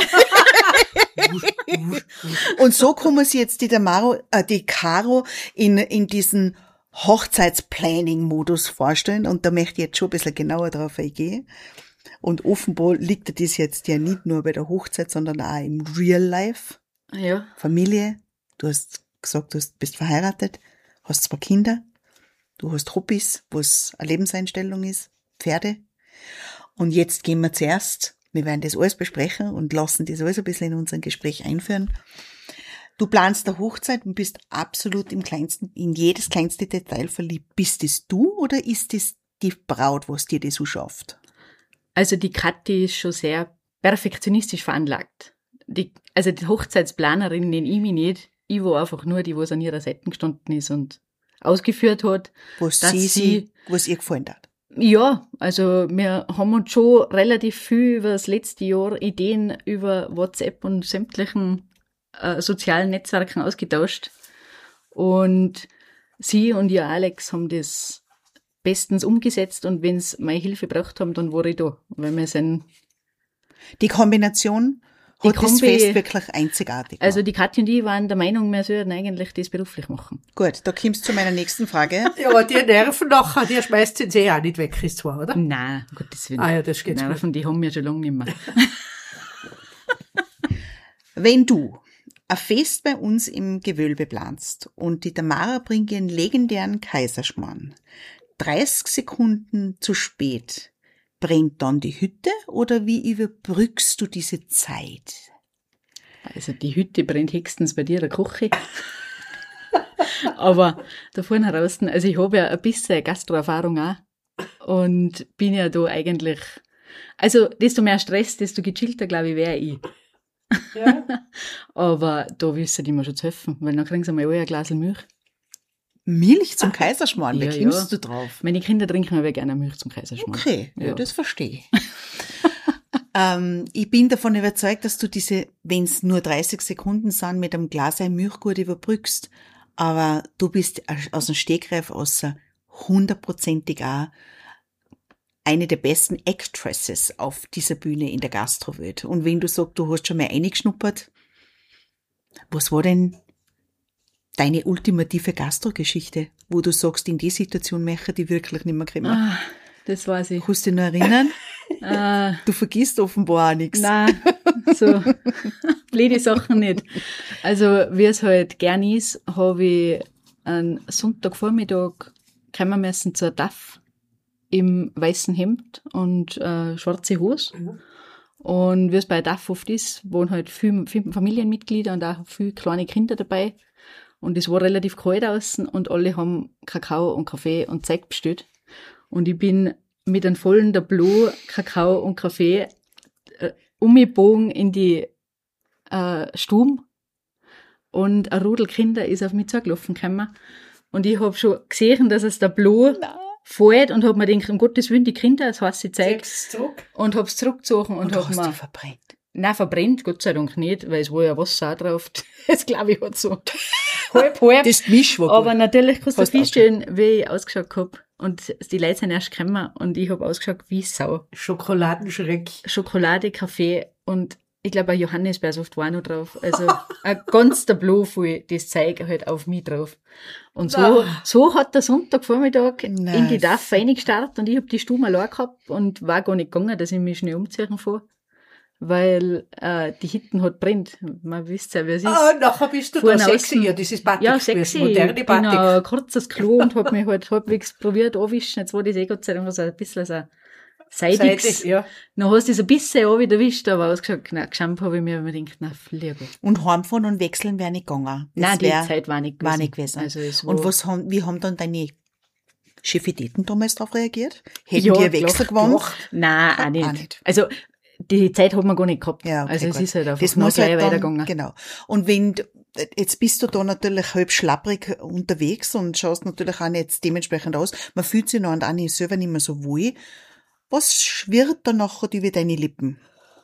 S1: Rundumleuchte. Und so kann man sich jetzt die Tamaro, äh, die Caro in, in diesen Hochzeitsplanning-Modus vorstellen. Und da möchte ich jetzt schon ein bisschen genauer drauf eingehen. Und offenbar liegt dir das jetzt ja nicht nur bei der Hochzeit, sondern auch im Real Life.
S2: Ja.
S1: Familie. Du hast gesagt, du bist verheiratet, hast zwei Kinder. Du hast Hobbys, was eine Lebenseinstellung ist, Pferde. Und jetzt gehen wir zuerst, wir werden das alles besprechen und lassen das alles ein bisschen in unser Gespräch einführen. Du planst eine Hochzeit und bist absolut im kleinsten, in jedes kleinste Detail verliebt. Bist es du oder ist es die Braut, was dir das so schafft?
S2: Also die Kathi ist schon sehr perfektionistisch veranlagt. Die, also die Hochzeitsplanerin nenne ich mich nicht. Ich war einfach nur die, was an ihrer Seite gestanden ist und ausgeführt hat.
S1: Was
S2: dass
S1: sie,
S2: sie-
S1: sie, was ihr gefallen hat.
S2: Ja, also wir haben uns schon relativ viel über das letzte Jahr Ideen über WhatsApp und sämtlichen äh, sozialen Netzwerken ausgetauscht. Und sie und ihr Alex haben das bestens umgesetzt und wenn sie meine Hilfe braucht haben, dann war ich da. Weil wir sind,
S1: Die Kombination
S2: Die
S1: hat das
S2: Kombi-
S1: Fest wirklich einzigartig gemacht.
S2: also die Kathi und ich waren der Meinung, wir sollten eigentlich das beruflich machen.
S1: Gut, da kommst du zu meiner nächsten Frage.
S3: Ja, aber die Nerven nachher, die schmeißt den See auch nicht weg, ist zwar, oder?
S2: Nein, um Gottes Willen.
S3: Ah ja, das geht gut.
S2: Nerven, die haben wir schon lange nicht mehr.
S1: Wenn du ein Fest bei uns im Gewölbe planst und die Tamara bringt ihren legendären Kaiserschmarrn dreißig Sekunden zu spät, brennt dann die Hütte oder wie überbrückst du diese Zeit?
S2: Also die Hütte brennt höchstens bei dir in der Küche. Aber da vorne draußen, also ich habe ja ein bisschen Gastroerfahrung auch und bin ja da eigentlich, also desto mehr Stress, desto gechillter, glaube ich, wäre ich.
S3: Ja.
S2: Aber da wissen die mir schon zu helfen, weil dann kriegen sie mal alle ein Glas Milch.
S1: Milch zum Kaiserschmarrn, wie
S2: Ja,
S1: kommst
S2: ja.
S1: du drauf?
S2: Meine Kinder trinken aber gerne Milch zum Kaiserschmarrn.
S1: Okay, ja,
S2: Ja.
S1: das verstehe ich. ähm, ich bin davon überzeugt, dass du diese, wenn es nur dreißig Sekunden sind, mit einem Glas Milch gut überbrückst. Aber du bist aus dem Stegreif außer hundertprozentig auch eine der besten Actresses auf dieser Bühne in der Gastrowelt. Und wenn du sagst, du hast schon mal reingeschnuppert, was war denn deine ultimative Gastro-Geschichte, wo du sagst, in die Situation möchte ich wirklich nicht mehr kommen?
S2: Ah, das weiß ich.
S1: Kannst du dich noch erinnern?
S2: Ah,
S1: Du vergisst offenbar auch nichts.
S2: nein, so blöde Sachen nicht. Also, wie es halt gern ist, habe ich einen Sonntagvormittag kommen müssen zur D A F im weißen Hemd und äh, schwarze Hose.
S3: Mhm.
S2: Und wie es bei D A F oft ist, wohnen halt viele, viele Familienmitglieder und auch viele kleine Kinder dabei. Und es war relativ kalt außen und alle haben Kakao und Kaffee und Zeug bestellt. Und ich bin mit einem vollen Tableau Kakao und Kaffee äh, umgebogen in die äh, Stube. Und ein Rudel Kinder ist auf mich zugelaufen gekommen. Und ich hab schon gesehen, dass das Tableau fällt und hab mir gedacht, um Gottes Willen, die Kinder, das heißt, sie zeigt. Und hab's zurückgezogen und,
S1: Und
S2: hab
S1: hast
S2: mir...
S1: du verbrennt?
S2: Nein, verbrennt, Gott sei Dank nicht, weil es war ja Wasser auch drauf. Das glaube ich hat so halb, halb.
S1: Das Misch war
S2: Aber
S1: gut.
S2: natürlich kannst du
S1: Hast
S2: feststellen, wie ich ausgeschaut hab. Und die Leute sind erst gekommen und ich hab ausgeschaut wie Sau.
S3: Schokoladenschreck.
S2: Schokolade, Kaffee und ich glaube, ein Johannisbeersaft war noch drauf. Also ein ganz Tableau voll, das Zeug halt auf mich drauf. Und so, so hat der Sonntagvormittag in die
S1: Nice.
S2: Daf reingestartet und ich hab die Stuben allein gehabt und war gar nicht gegangen, dass ich mich schnell umziehen fahre. Weil äh, die Hitten hat brennt. Man wisst ja, wie es ist.
S3: Ah, nachher bist du
S2: Vorne
S3: da sexy.
S2: außen.
S3: Ja, das ist Batik
S2: Ja,
S3: gewesen,
S2: sexy.
S3: moderne
S2: Ich bin
S3: Batik.
S2: ein kurzes Klo und hab mich halt halbwegs probiert anwischen. Jetzt war das eh Gott sei Dank so ein bisschen so seidiges.
S3: Seitig, ja.
S2: Dann hast du so ein bisschen auch wieder erwischt, aber ausgeschaut, na, geschampt habe ich mir immer gedacht, na, Flieger.
S1: Und heimfahren und wechseln wäre nicht gegangen. Das
S2: Nein, die
S1: wär-
S2: Zeit war nicht gewesen.
S1: war nicht gewesen.
S2: Also es war,
S1: Und was haben, wie haben dann deine Chefitäten damals darauf reagiert? Hätten
S2: Ja,
S1: die einen Wechsel
S2: gelacht,
S1: gewonnen?
S2: Nein, auch nicht.
S1: Auch nicht.
S2: Also, die Zeit hat man gar nicht gehabt.
S1: Ja, okay,
S2: also es
S1: gut.
S2: ist halt einfach
S1: Das
S2: nur
S1: muss
S2: gleich
S1: halt dann,
S2: weitergegangen.
S1: genau. Und wenn, du- jetzt bist du da natürlich halb schlapprig unterwegs und schaust natürlich auch nicht dementsprechend aus. Man fühlt sich noch auch nicht selber nicht mehr so wohl. Was schwirrt da nachher über deine Lippen?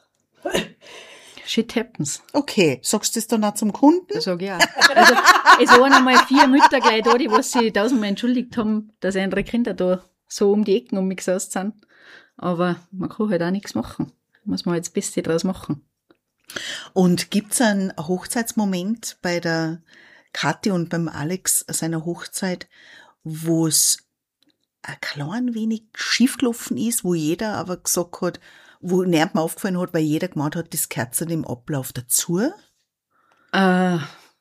S2: Shit happens.
S1: Okay, sagst du das dann auch zum Kunden?
S2: Das sag ich auch. Also, es waren einmal vier Mütter gleich da, die was sich tausendmal entschuldigt haben, dass ihre Kinder da so um die Ecken um mich gesaust sind. Aber man kann halt auch nichts machen. Muss man halt das Beste draus machen.
S1: Und gibt's einen Hochzeitsmoment bei der Kathi und beim Alex seiner Hochzeit, wo es ein klein wenig schiefgelaufen ist, wo jeder aber gesagt hat, wo niemand mir aufgefallen hat, weil jeder gemeint hat, das gehört zu dem Ablauf dazu?
S2: Äh,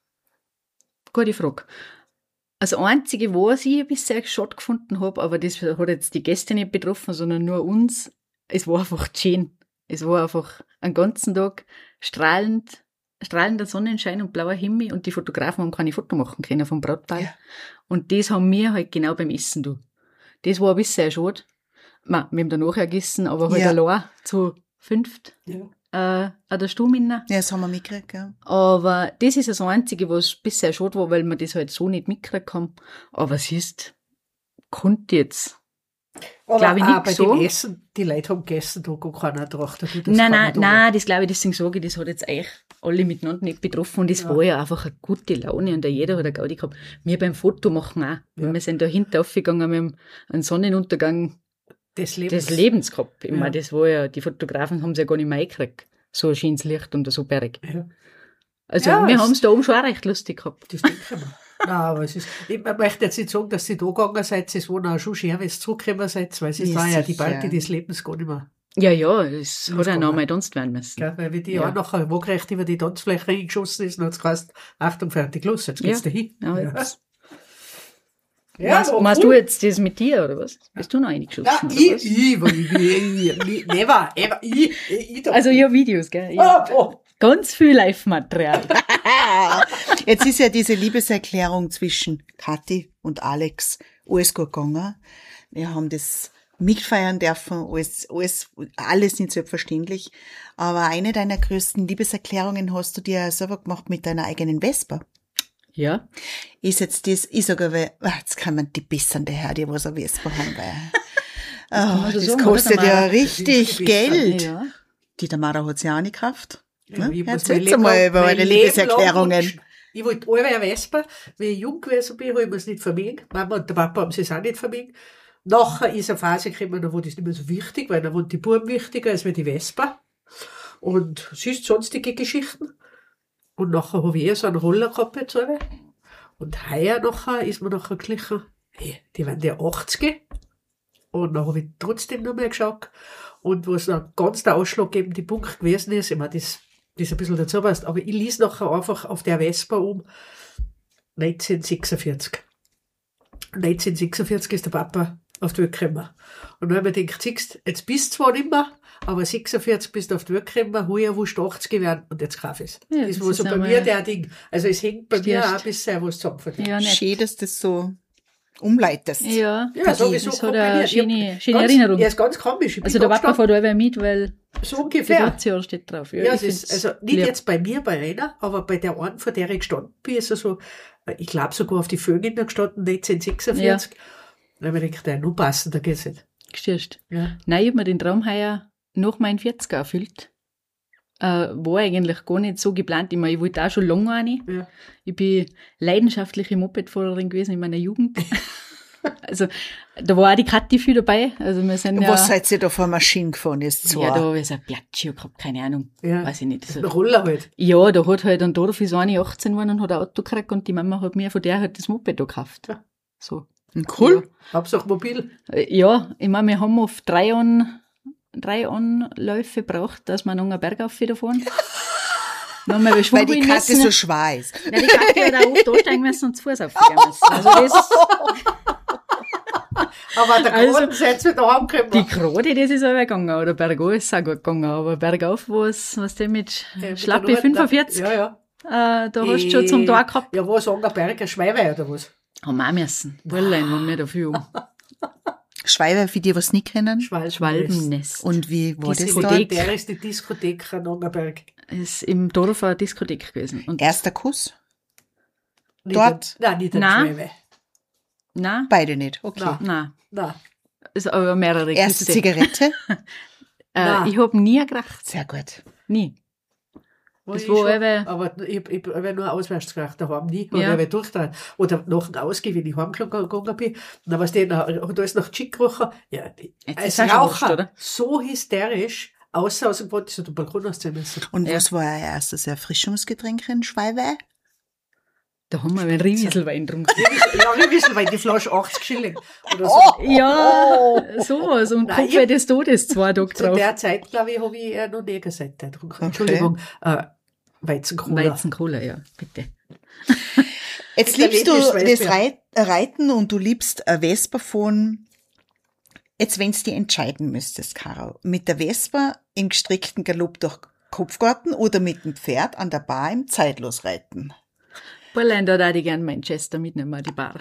S2: gute Frage. Das Einzige, was ich bisher schade gefunden habe, aber das hat jetzt die Gäste nicht betroffen, sondern nur uns, es war einfach schön. Es war einfach einen ganzen Tag strahlend, strahlender Sonnenschein und blauer Himmel und die Fotografen haben keine Foto machen können vom Brautpaar.
S1: Ja.
S2: Und das haben wir halt genau beim Essen da. Das war ein bisschen schade. Ma, wir haben da nachher gegessen, aber halt
S1: Ja.
S2: allein zu fünft
S3: Ja.
S2: äh, an der Stube innen.
S1: Ja, das haben wir mitgekriegt, ja.
S2: Aber das ist das Einzige, was bisher schade war, weil wir das halt so nicht mitgekriegt haben. Aber siehst, konnte jetzt.
S3: Aber
S2: Glaub ich
S3: auch
S2: nicht
S3: bei
S2: so.
S3: dem Essen, die Leute haben gegessen, da hat keiner gedacht, das
S2: Nein,
S3: kann
S2: nein,
S3: man da-
S2: nein, das glaube ich, deswegen sage ich, das hat jetzt euch alle miteinander nicht betroffen und es
S3: Ja.
S2: war ja einfach eine gute Laune und jeder hat eine Gaudi gehabt. Wir beim Foto machen auch.
S3: Ja.
S2: Wir sind da hinten aufgegangen, wir haben einen Sonnenuntergang
S3: des Lebens.
S2: des Lebens gehabt. Ich
S3: Ja.
S2: meine, das war ja, die Fotografen haben es ja gar nicht mehr eingekriegt. So ein schönes Licht und so berg.
S3: Ja,
S2: Also
S3: Ja,
S2: wir
S3: es-
S2: haben es da oben schon auch recht lustig gehabt.
S3: das denke ich mir. Nein, aber es ist, ich möchte jetzt nicht sagen, dass ihr da gegangen seid, es war noch schon schön, wenn ihr zurückgekommen seid, weil es
S1: Ja,
S3: war ja die
S1: sicher.
S3: Party des Lebens gar nicht mehr.
S2: Ja, ja, es hat
S3: Muss
S2: auch
S3: man
S2: noch
S3: mal.
S2: mal tanzt werden müssen.
S3: Gell? Weil wie die
S2: Ja.
S3: auch nachher waagrecht über die Tanzfläche reingeschossen ist, dann hat es geheißen, Achtung, fertig, los, jetzt geht's
S2: Ja.
S3: dahin.
S2: Ja, jetzt.
S3: Ja,
S2: machst
S3: aber
S2: machst
S3: cool.
S2: du jetzt das mit dir, oder was? Bist du noch reingeschossen?
S3: Ja,
S2: oder
S3: ich,
S2: was?
S3: ich, weil ich, ich, ich, never, ever, ich, ich, ich da.
S2: Also ja, Videos, gell? Ich
S3: Ah,
S2: hab
S3: oh.
S2: ganz viel Live-Material.
S1: Jetzt ist ja diese Liebeserklärung zwischen Kathi und Alex alles gut gegangen. Wir haben das mitfeiern dürfen, alles, alles, alles nicht selbstverständlich. Aber eine deiner größten Liebeserklärungen hast du dir ja selber gemacht mit deiner eigenen Vespa.
S2: Ja.
S1: Ist jetzt das, ich sage, weil, ah, jetzt kann man die bessernde Herr, die was eine Vespa haben, weil,
S2: man
S1: oh,
S2: so
S1: das
S2: sagen,
S1: kostet
S2: oder,
S1: ja
S2: Tamara?
S1: richtig
S3: Die
S1: Geld.
S2: Ja.
S1: Die Tamara hat's ja auch nicht gekauft.
S3: Ja,
S1: Ne?
S3: ich muss mein
S1: Erzähl's
S3: Leben
S1: mal
S3: lang-
S1: über
S3: mein
S1: eure
S3: Leben lang
S1: Liebeserklärungen.
S3: wünschen. Ich wollte alle eine Vespa. Wie ich jung gewesen bin, habe ich mir es nicht vermieden. Mama und der Papa haben es auch nicht vermieden. Nachher ist eine Phase gekommen, wo das nicht mehr so wichtig, weil dann waren die Buben wichtiger als wie die Vespa. Und siehst sonstige Geschichten. Und nachher habe ich eher so einen Roller gehabt jetzt alle. Und heuer nachher ist mir nachher glichen, hey, die werden ja achtzig. Und dann habe ich trotzdem noch mehr geschaut. Und was dann ganz der ausschlaggebende Punkt gewesen ist, ich meine, das, das ein bisschen dazu passt, aber ich ließ nachher einfach auf der Vespa um neunzehnhundertsechsundvierzig. neunzehnhundertsechsundvierzig ist der Papa auf die Welt gekommen. Und dann haben wir gedacht, siehst, jetzt bist du zwar nicht mehr, aber sechsundvierzig bist du auf die Welt gekommen, heuer willst du achtzig werden und jetzt kauf es.
S2: Ja,
S3: das
S2: das
S3: war so
S2: ist
S3: bei
S2: einmal
S3: mir der Ding. Also es hängt bei mir
S2: Stierst.
S3: auch bis sehr was zusammen verdient.
S2: Ja, nicht.
S1: Schön, dass du das so umleitest.
S2: Ja,
S3: Ja, sowieso
S2: das hat eine
S3: kombiniert. Ich hab
S2: schöne, schöne
S3: ganz,
S2: Erinnerung.
S3: Ja, ist ganz komisch. Ich
S2: Also
S3: bin
S2: der Papa
S3: aufgestanden,
S2: fährt auch mit, weil
S3: so ungefähr.
S2: Geburtsjahr steht drauf.
S3: Ja, es
S2: ich
S3: ist,
S2: find's
S3: also nicht
S2: lieb.
S3: jetzt bei mir, bei einer, aber bei der einen, vor der ich gestanden bin, ist er so, ich glaube sogar auf die Vögel gestanden, neunzehnhundertsechsundvierzig. Dann habe ich gedacht, ja, nur passen, da geht's nicht.
S2: Gestürzt.
S3: Ja.
S2: Nein, ich habe mir den Traum heuer nach meinen vierziger erfüllt. Äh, war eigentlich gar nicht so geplant. Ich meine, ich wollte auch schon lange eine.
S3: Ja.
S2: Ich bin leidenschaftliche Mopedfahrerin gewesen in meiner Jugend. Also, da war auch die Kathi viel dabei. Also, wir sind ja,
S1: Was seid ihr da für eine Maschine gefahren? Ist
S2: ja, da habe ich so ein Piaggio gehabt, keine Ahnung.
S3: Ja.
S2: Weiß ich nicht.
S3: Ein
S2: So.
S3: Roller halt.
S2: Ja, da hat halt ein Dorf, ist eine achtzehn geworden und hat ein Auto gekriegt und die Mama hat mir von der halt das Moped da gekauft.
S3: Ja.
S2: So.
S1: Cool.
S3: Hauptsache mobil.
S2: Äh, Ja, ich meine, wir haben auf drei, An, drei Anläufe gebraucht, dass wir noch einen Berg auf wieder fahren. Dann haben wir
S1: Weil
S2: schwurbeln
S1: die Katze
S2: müssen.
S1: so schwer ist.
S2: Ja, die Kathi hat auch oft ansteigen müssen und zu Fuß aufgehen müssen. Also das,
S3: Aber der
S2: Also,
S3: Kronen seid ihr daheim gekommen.
S2: die Gerade, das ist aber gegangen. Oder bergauf ist auch gut gegangen. Aber bergauf, was, was der mit
S3: Ja, mit
S2: schlappe
S3: der Norden-
S2: fünfundvierzig,
S3: Ja, ja.
S2: äh, da hast du schon zum Tag gehabt.
S3: Ja, was, Angerberg, ein Schweiwei oder was?
S2: Haben wir auch müssen. Wolllein waren wir dafür um.
S1: Schweiber, für die, was nicht kennen.
S3: Schwalben.
S2: Schwalbennest.
S1: Und wie war das
S2: Diskothek.
S1: dort?
S3: Der ist die Diskothek an Angerberg.
S2: Ist im Dorf eine Diskothek gewesen. Und
S1: Erster Kuss?
S3: Nicht
S1: Dort?
S3: Ein, nein, nicht ein
S2: Nein.
S3: Schweiwei.
S2: nein,
S1: Beide nicht. Okay.
S3: Nein.
S2: nein.
S3: Nein.
S2: Ist aber mehrere
S1: Erste
S2: Küsse.
S1: Zigarette?
S2: Äh,
S3: Nein.
S2: ich hab nie geraucht.
S1: Sehr gut.
S2: Nie.
S3: Wo
S2: Das
S3: ich
S2: war
S3: schon,
S2: eben-
S3: aber ich, ich, ich habe nur auswärts geraucht, daheim nie.
S2: Ja.
S3: Oder ich durchgetragen. Oder nach dem Ausgehen, wenn ich heimgegangen bin, dann was der hat alles nach Chick gerochen. Ja, die,
S2: Jetzt
S3: als
S2: ist auch schon wurscht,
S3: Raucher,
S2: oder?
S3: so hysterisch, außer aus dem Grund, dass ich den Balkon ausziehen müssen.
S1: Und
S2: Ja.
S1: was war euer erstes Erfrischungsgetränk in Schweiber?
S2: Da haben wir einen Riewieselwein drum.
S3: Ja, ich wissen, weil die Flasche achtzig Schilling oder so.
S1: Oh!
S2: Ja, sowas. Und
S3: Nein,
S2: Kopf des Todes, zwei Tage
S3: Zu
S2: drauf.
S3: der Zeit, glaube ich, habe ich äh, noch Negerseite getrunken. Entschuldigung, äh, Weizencola.
S2: Weizencola, ja, bitte.
S1: Jetzt
S3: Der
S1: liebst du
S3: Leben ist
S1: das Reit Reiten und du liebst ein Vespa fahren. Jetzt, wenn du dich entscheiden müsstest, Caro, mit der Vespa im gestrickten Galopp durch Kopfgarten oder mit dem Pferd an der Bar im Zeitlosreiten?
S2: Barlein, da würde ich gerne Manchester mitnehmen, die Bar.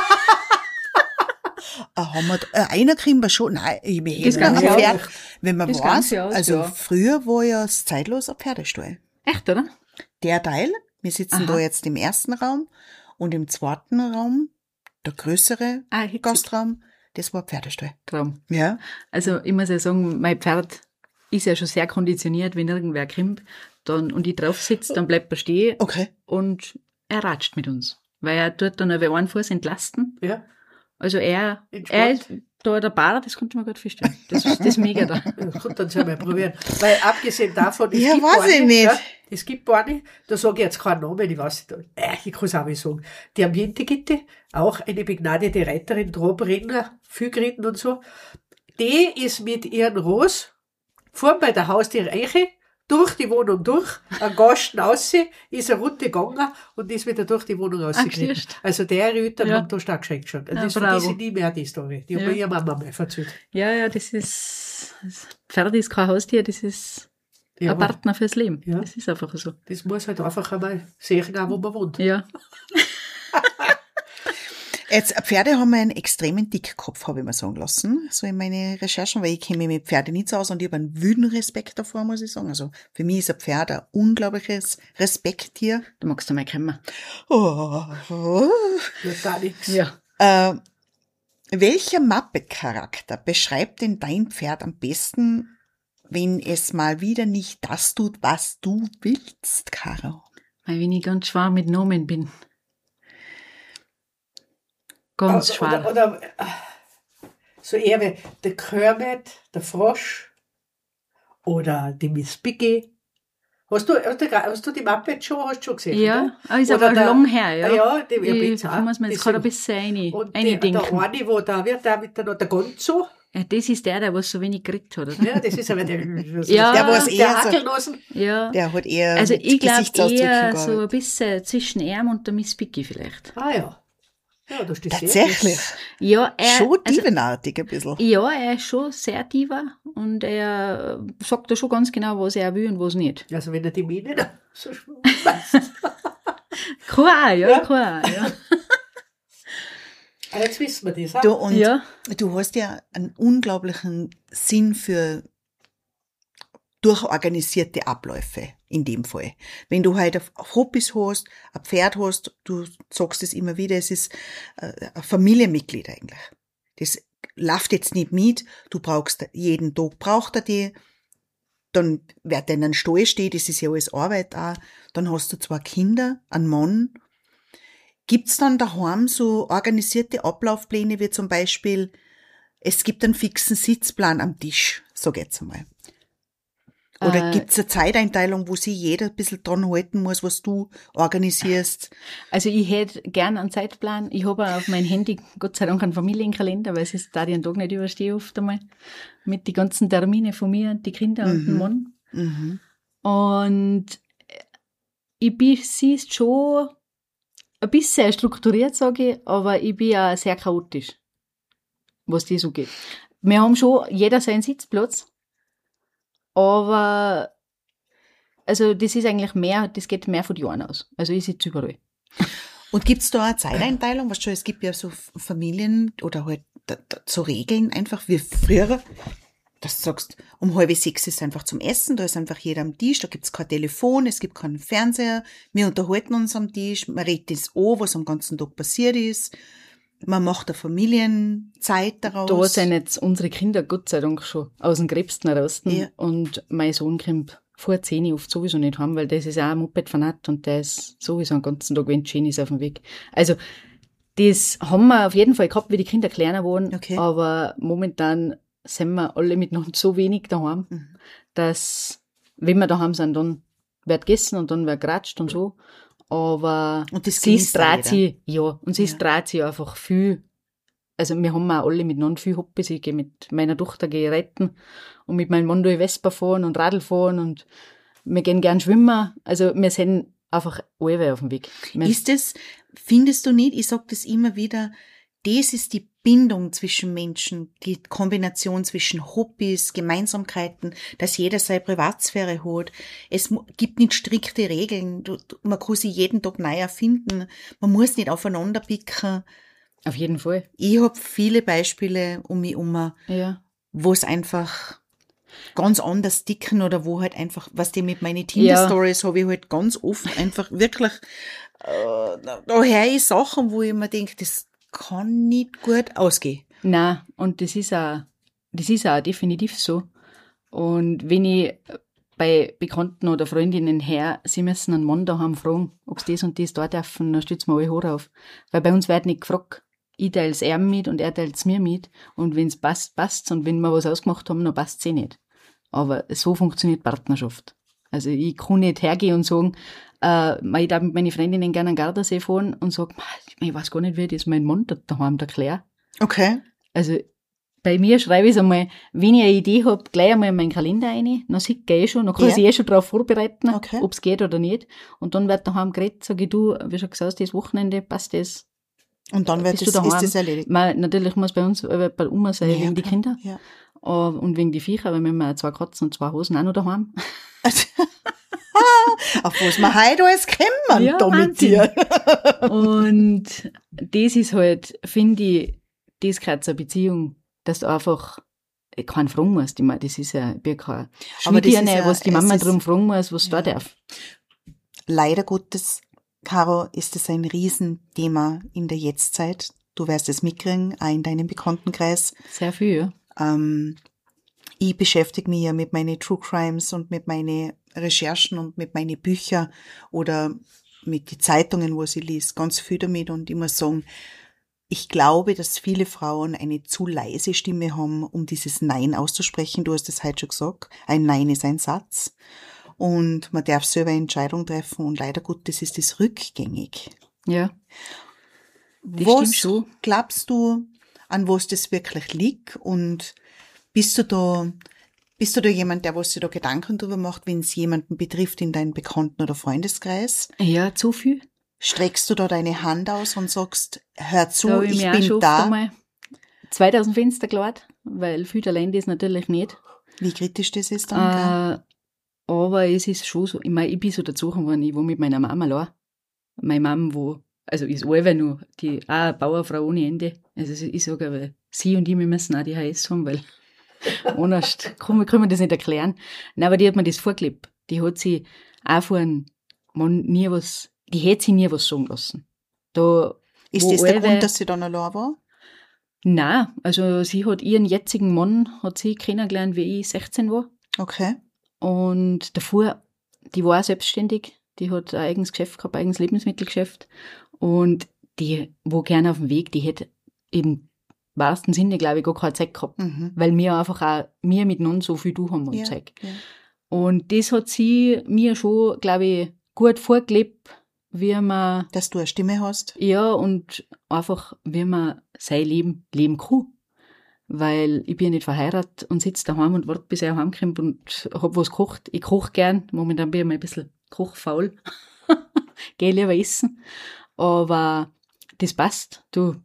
S1: Ah, haben wir, äh, einer kriegen wir schon, nein, ich bin
S2: Das
S1: ein
S2: ganze Jahr.
S1: Pferd, wenn man
S2: Das
S1: weiß,
S2: ganze Jahr,
S1: also
S2: ja.
S1: früher war ja das Zeitlos ein Pferdestall.
S2: Echt, oder?
S1: Der Teil, wir sitzen
S2: Aha.
S1: da jetzt im ersten Raum und im zweiten Raum, der größere
S2: Ah, hitzig.
S1: Gastraum, das war ein Pferdestall.
S2: Traum.
S1: Ja.
S2: Also, ich muss ja sagen, mein Pferd ist ja schon sehr konditioniert, wenn irgendwer kommt, dann, und ich drauf sitze, dann bleibt er stehen
S1: Okay.
S2: und er ratscht mit uns. Weil er tut dann aber einen Fuß entlasten.
S3: Ja.
S2: Also er,
S3: Entspannt.
S2: er ist da der Bar, das konnte man gut vorstellen. Das ist das ist mega da.
S3: Ja, gut, dann sollen wir probieren. Weil abgesehen davon, es
S1: Ja,
S3: gibt
S1: weiß ich
S3: eine,
S1: nicht.
S3: Ja, es gibt eine, da sage ich jetzt keinen Namen, ich weiß nicht, äh, ich kann es auch nicht sagen. Die Ambiente-Gitte, auch eine begnadete Reiterin, Trabredner, viel geritten und so, die ist mit ihren Ros vor bei der Haustür Eiche, durch die Wohnung durch, einen Gasten raus, ist eine Runde gegangen und ist wieder durch die Wohnung rausgeritten.
S2: gestürzt.
S3: Also der Ritter
S2: Ja.
S3: haben da stark geschenkt schon.
S2: Ja,
S3: Das
S2: bravo.
S3: vergesse ich nie mehr, die Story. Die hat
S2: Ja.
S3: mir ihre Mama mal erzählt.
S2: Ja, ja, das ist, das Pferd ist kein Haustier, das ist
S3: Ja,
S2: ein
S3: aber
S2: Partner fürs Leben.
S3: Ja.
S2: Das ist einfach so.
S3: das muss halt einfach einmal sehen, auch wo man wohnt.
S2: Ja.
S1: Jetzt, Pferde haben einen extremen Dickkopf, habe ich mir sagen lassen, so in meine Recherchen, weil ich kenne mich mit Pferde nicht so aus und ich habe einen wüden Respekt davor, muss ich sagen. Also für mich ist ein Pferd ein unglaubliches Respekttier.
S2: Du magst du mal kommen.
S1: Oh, oh.
S3: Ja, gar nichts.
S2: Ja.
S1: Äh, welcher Muppet-Charakter beschreibt denn dein Pferd am besten, wenn es mal wieder nicht das tut, was du willst, Caro?
S2: Weil wenn ich ganz schwer mit Namen bin. Ganz
S3: oder,
S2: schwer.
S3: Oder, oder äh, so eher wie der Kermit, der Frosch oder die Miss Piggy. Hast du, hast du, hast du die Muppet schon, hast du schon gesehen?
S2: Ja,
S3: oder?
S2: aber ist
S3: Oder
S2: aber
S3: der-
S2: lang her, ja.
S3: Ah ja, die, ich,
S2: ich
S3: bin's auch.
S2: muss mir jetzt
S3: Die
S2: gerade ein
S3: sind-
S2: bisschen rein,
S3: Und die, der
S2: reindenken.
S3: eine, wo da wird, der mit der, noch der Gonzo.
S2: Ja, das ist der, der was so wenig gekriegt hat, oder?
S3: Ja, das ist aber der,
S2: Ja.
S1: Der war's
S3: der
S1: eher so-
S3: Hackelnosen.
S2: Ja.
S1: Der hat eher
S2: Also
S1: mit
S2: ich glaube
S1: Gesichtsausdrücken
S2: eher so
S1: gearbeitet.
S2: ein bisschen zwischen ihm und der Miss Piggy vielleicht.
S3: Ah ja. Ja, da steht
S1: Tatsächlich.
S2: Ja, er,
S1: Schon
S2: also,
S1: dievenartig ein bisschen.
S2: ja, er ist schon sehr diva und er sagt da schon ganz genau, was er will und was nicht.
S3: Also wenn er die Mine da so schmeißt.
S2: Kann auch, ja,
S3: Ja.
S2: kann auch, ja.
S3: Ah, jetzt wissen wir das.
S1: Du,
S3: Auch.
S1: und
S2: Ja,
S1: du hast ja einen unglaublichen Sinn für durchorganisierte Abläufe in dem Fall. Wenn du halt Hobbys hast, ein Pferd hast, du sagst es immer wieder, es ist äh, ein Familienmitglied eigentlich. Das läuft jetzt nicht mit, du brauchst jeden Tag, braucht er die, dann wird er in einem Stall stehen, das ist ja alles Arbeit auch, dann hast du zwei Kinder, einen Mann. Gibt's dann daheim so organisierte Ablaufpläne wie zum Beispiel, es gibt einen fixen Sitzplan am Tisch, sag ich jetzt einmal. Oder
S2: Äh,
S1: gibt's eine Zeiteinteilung, wo sich jeder ein bisschen dran halten muss, was du organisierst?
S2: also ich hätte gern einen Zeitplan. Ich habe auf mein Handy Gott sei Dank einen Familienkalender, weil sonst da ich einen Tag nicht überstehe oft einmal. Mit den ganzen Termine von mir, die Kinder und dem Mann.
S1: Mhm.
S2: Und ich bin, sie ist schon ein bisschen strukturiert, sage ich, aber ich bin auch sehr chaotisch, was die so geht. Wir haben schon jeder seinen Sitzplatz, aber also das ist eigentlich mehr, das geht mehr von Jahren aus. Also ich sitze überall.
S1: Und gibt's da eine Zeiteinteilung? Weißt du, es gibt ja so Familien oder halt da- da- so Regeln einfach wie früher, dass du sagst, um halb sechs ist einfach zum Essen, da ist einfach jeder am Tisch, da gibt's kein Telefon, es gibt keinen Fernseher, wir unterhalten uns am Tisch, man redet das an, was am ganzen Tag passiert ist, man macht eine Familienzeit daraus.
S2: Da sind jetzt unsere Kinder Gott sei Dank schon aus dem Gröbsten raus.
S1: Ja.
S2: Und mein Sohn kommt vor zehn oft sowieso nicht heim, weil das ist auch ein Moped-Fanat und der ist sowieso den ganzen Tag, wenn es schön ist, auf dem Weg. Also das haben wir auf jeden Fall gehabt, wie die Kinder kleiner waren.
S1: Okay.
S2: Aber momentan sind wir alle miteinander so wenig daheim,
S1: Mhm.
S2: dass, wenn wir daheim sind, dann wird gegessen und dann wird geratscht und so. Aber
S1: Und das
S2: sie
S1: genießt auch
S2: dreht
S1: jeder.
S2: sich, ja, und sie
S1: Ja.
S2: dreht sich einfach viel. Also wir haben auch alle miteinander viel Hobbys. Ich gehe mit meiner Tochter gehe reiten und mit meinem Mann durch Vespa fahren und Radl fahren und wir gehen gern schwimmen. Also wir sind einfach alle auf dem Weg. Wir-
S1: Ist es, findest du nicht, ich sag das immer wieder, das ist die Bindung zwischen Menschen, die Kombination zwischen Hobbys, Gemeinsamkeiten, dass jeder seine Privatsphäre hat. Es mu- gibt nicht strikte Regeln, du, du, man kann sich jeden Tag neu erfinden, man muss nicht aufeinander picken.
S2: Auf jeden Fall.
S1: Ich hab viele Beispiele um mich herum,
S2: Ja.
S1: wo es einfach ganz anders dicken oder wo halt einfach, was die mit meinen Tinder-Stories habe ich halt ganz oft einfach wirklich, äh, da, da höre ich Sachen, wo ich mir denke, das kann nicht gut ausgehen.
S2: Nein, und das ist auch, das ist auch definitiv so. Und wenn ich bei Bekannten oder Freundinnen her, sie müssen einen Mann daheim fragen, ob sie das und das da dürfen, dann stützen wir alle Haare auf. Weil bei uns wird nicht gefragt. Ich teile es ihm mit und er teilt es mir mit. Und wenn es passt, passt und wenn wir was ausgemacht haben, dann passt es eh nicht. Aber so funktioniert Partnerschaft. Also ich kann nicht hergehen und sagen, äh, ich darf mit meinen Freundinnen gerne an den Gardasee fahren und sage, ich weiß gar nicht, wie das mein Mann da daheim der Claire.
S1: Okay.
S2: Also bei mir schreibe ich es einmal, wenn ich eine Idee habe, gleich einmal in meinen Kalender rein, dann sieht ich eh schon, dann kann
S1: Ja.
S2: ich sich eh schon darauf vorbereiten,
S1: Okay.
S2: ob es geht oder nicht. Und dann wird daheim geredet, sage ich, du, wie schon gesagt, das Wochenende passt das.
S1: Und dann wird
S2: Bist
S1: das,
S2: du daheim?
S1: ist das erledigt.
S2: Man, natürlich muss bei uns äh, bei der Oma sein,
S1: Ja,
S2: wegen die
S1: klar.
S2: Kinder
S1: Ja.
S2: äh, und wegen die Viecher, weil wir haben ja zwei Katzen und zwei Hosen auch noch daheim.
S1: Auf was wir heute alles kommen,
S2: Ja,
S1: da mit
S2: Wahnsinn.
S1: dir.
S2: Und das ist halt, finde ich, das gehört zur Beziehung, dass du einfach keinen fragen musst. Ich meine, das ist ja, ich bin keine
S1: Aber das ist
S2: Schwiegerine,
S1: ja-
S2: was die
S1: es
S2: Mama
S1: ist-
S2: drum fragen muss, was
S1: Ja.
S2: da darf.
S1: Leider Gottes, Caro, ist das ein Riesenthema in der Jetztzeit. Du wirst es mitkriegen, auch in deinem Bekanntenkreis.
S2: Sehr viel, ja.
S1: Ähm, ich beschäftige mich ja mit meinen True Crimes und mit meinen Recherchen und mit meinen Büchern oder mit den Zeitungen, wo ich lese, ganz viel damit. Und ich muss sagen, ich glaube, dass viele Frauen eine zu leise Stimme haben, um dieses Nein auszusprechen. Du hast es heute schon gesagt. Ein Nein ist ein Satz. Und man darf selber eine Entscheidung treffen. Und leider Gottes ist das rückgängig.
S2: Ja. Das
S1: Was
S2: stimmt schon.
S1: glaubst du, an was das wirklich liegt? Und bist du da, bist du da jemand, der was sich da Gedanken drüber macht, wenn es jemanden betrifft in deinem Bekannten- oder Freundeskreis?
S2: Ja, zu viel.
S1: Streckst du da deine Hand aus und sagst, hör zu,
S2: Da hab
S1: ich
S2: mich auch
S1: bin
S2: schon oft
S1: da.
S2: einmal zweitausend Fenster geladen, weil viel allein das natürlich nicht.
S1: Wie kritisch das ist dann, gell?
S2: Äh, aber es ist schon so, ich meine, ich bin so dazugekommen worden, ich war mit meiner Mama allein. Meine Mama, wo, also ist alle nur, die, auch eine Bauerfrau ohne Ende. Also ich sage aber, sie und ich, wir müssen auch die H S haben, weil anders können wir das nicht erklären. Nein, aber die hat mir das vorgelebt. Die hat sie auch von einem Mann nie was, die hätte sie nie was sagen lassen. Da,
S1: Ist
S2: wo
S1: das der
S2: alle-
S1: Grund, dass sie dann allein war?
S2: Nein, also sie hat ihren jetzigen Mann, hat sie kennengelernt, wie ich sechzehn war.
S1: Okay.
S2: Und davor, die war auch selbstständig, die hat ein eigenes Geschäft gehabt, ein eigenes Lebensmittelgeschäft. Und die war gerne auf dem Weg, die hätte im wahrsten Sinne, glaube ich, gar keine Zeit gehabt.
S1: Mhm.
S2: Weil wir einfach auch, wir miteinander so viel du haben und
S1: Ja,
S2: Zeug.
S1: ja.
S2: Und das hat sie mir schon, glaube ich, gut vorgelebt, wie man,
S1: Dass du eine Stimme hast.
S2: ja, und einfach, wie man sein Leben leben kann. Weil ich bin nicht verheiratet und sitze daheim und warte, bis er heimkommt und hab was gekocht. Ich koche gern. Momentan bin ich mal ein bisschen kochfaul. Geh lieber essen. Aber das passt. Du,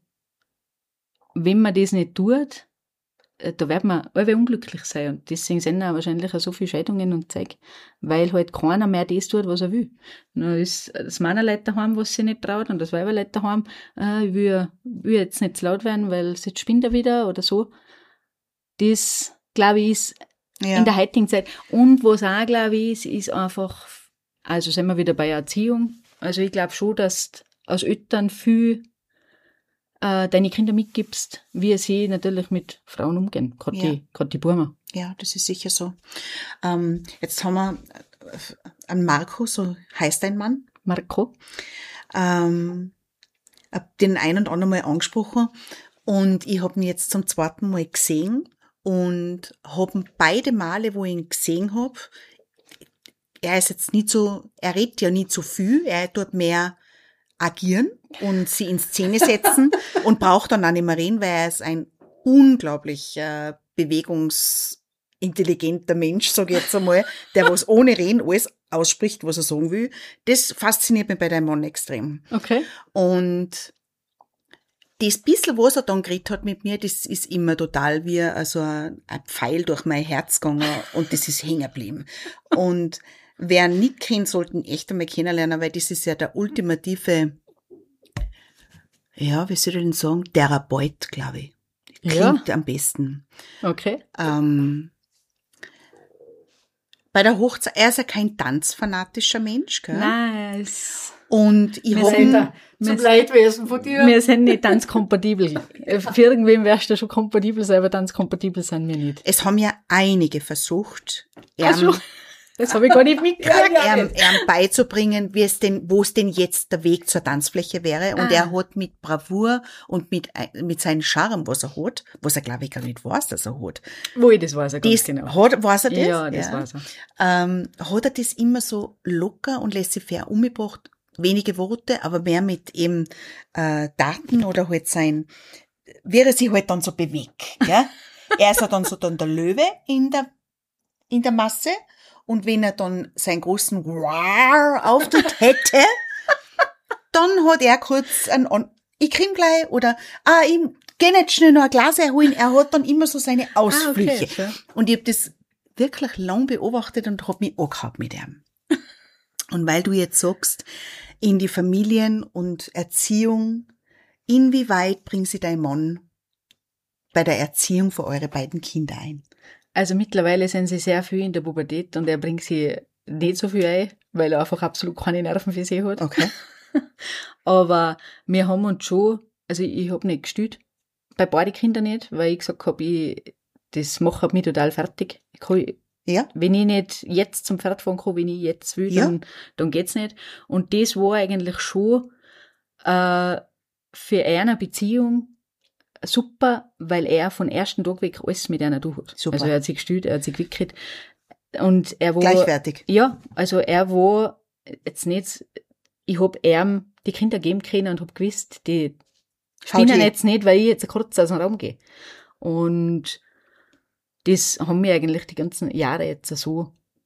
S2: wenn man das nicht tut, äh, da wird man alle unglücklich sein. Und deswegen sind auch wahrscheinlich auch so viele Scheidungen und Zeug. Weil halt keiner mehr das tut, was er will. Dann ist das Männerleut daheim, was sie nicht traut, und das Weiberleut daheim, äh, ich will, will jetzt nicht zu laut werden, weil jetzt spinnt er wieder oder so. Das, glaube ich, ist
S1: Ja.
S2: in der heutigen Zeit. Und was auch, glaube ich, ist, ist einfach, also sind wir wieder bei Erziehung. Also ich glaube schon, dass du als Eltern viel äh, deine Kinder mitgibst, wie sie natürlich mit Frauen umgehen. Gerade
S1: Ja.
S2: die, gerade die Burma.
S1: Ja, das ist sicher so. Ähm, jetzt haben wir äh, einen Marco, so heißt ein Mann.
S2: Marco?
S1: Ähm, hab den einen und anderen Mal angesprochen und ich habe ihn jetzt zum zweiten Mal gesehen und habe beide Male, wo ich ihn gesehen habe, er ist jetzt nicht so, er redet ja nicht so viel, er tut mehr agieren und sie in Szene setzen und braucht dann auch nicht mehr reden, weil er ist ein unglaublich äh, bewegungsintelligenter Mensch, sage ich jetzt einmal, der was ohne Reden alles ausspricht, was er sagen will. Das fasziniert mich bei deinem Mann extrem.
S2: Okay.
S1: Und das bisschen, was er dann geredet hat mit mir, das ist immer total wie also ein ein Pfeil durch mein Herz gegangen und das ist hängen geblieben. Und wer ihn nicht kennt, sollten echt einmal kennenlernen, weil das ist ja der ultimative, ja, wie soll ich denn sagen, Therapeut, glaube ich. Klingt
S2: Ja.
S1: am besten.
S2: Okay.
S1: Ähm, bei der Hochzeit, er ist ja kein tanzfanatischer Mensch, gell?
S2: Nein, es,
S1: Und ich
S2: Wir
S1: habe
S2: sind
S1: ihn-
S2: da-
S3: Zum
S2: wir-
S3: Leidwesen von dir.
S2: wir sind nicht ganz kompatibel. Für irgendwen wärst du schon kompatibel sein, aber ganz kompatibel sind wir nicht.
S1: es haben ja einige versucht,
S2: Ach so.
S1: ihm,
S2: Das habe ich gar nicht mitgekriegt.
S1: ihm, ihm beizubringen, wie es denn, wo es denn jetzt der Weg zur Tanzfläche wäre. Und
S2: Ah.
S1: er hat mit Bravour und mit, mit seinem Charme, was er hat, was er glaube ich gar nicht weiß, dass er hat,
S2: Wo ich das weiß, er ganz
S1: das,
S2: genau.
S1: hat, weiß er das?
S2: Ja, das weiß er.
S1: Ähm, hat er das immer so locker und laissez-faire umgebracht, wenige Worte, aber mehr mit eben äh, Daten oder halt sein, wie er sich halt dann so bewegt. Gell? Er ist ja dann so dann der Löwe in der, in der Masse und wenn er dann seinen großen Wow-Auftritt hätte, dann hat er kurz ein, An- ich krieg gleich oder ah, ich geh nicht schnell noch ein Glas holen. Er hat dann immer so seine Ausflüche.
S2: Ah, okay, schön.
S1: Und ich habe das wirklich lang beobachtet und habe mich angehabt mit ihm. Und weil du jetzt sagst, in die Familien- und Erziehung, inwieweit bringt sie dein Mann bei der Erziehung für eure beiden Kinder ein?
S2: Also mittlerweile sind sie sehr viel in der Pubertät und er bringt sie nicht so viel ein, weil er einfach absolut keine Nerven für sie hat.
S1: Okay.
S2: Aber wir haben uns schon, also ich habe nicht gestützt, bei beiden Kindern nicht, weil ich gesagt habe, ich, das macht mich total fertig. Ich kann,
S1: Ja?
S2: wenn ich nicht jetzt zum Pferd fahren kann, wenn ich jetzt will,
S1: Ja.
S2: dann, dann geht's nicht. Und das war eigentlich schon äh, für eine Beziehung super, weil er von ersten Tag weg alles mit einer durch hat.
S1: Super.
S2: Also er hat sich gestützt, er hat sich gewickelt. Und er war...
S1: Gleichwertig.
S2: Ja, also er war jetzt nicht, ich hab ihm die Kinder geben können und hab gewusst, die
S1: Schaut
S2: spinnen
S1: je.
S2: jetzt nicht, weil ich jetzt kurz aus dem Raum gehe. Und das haben wir eigentlich die ganzen Jahre jetzt so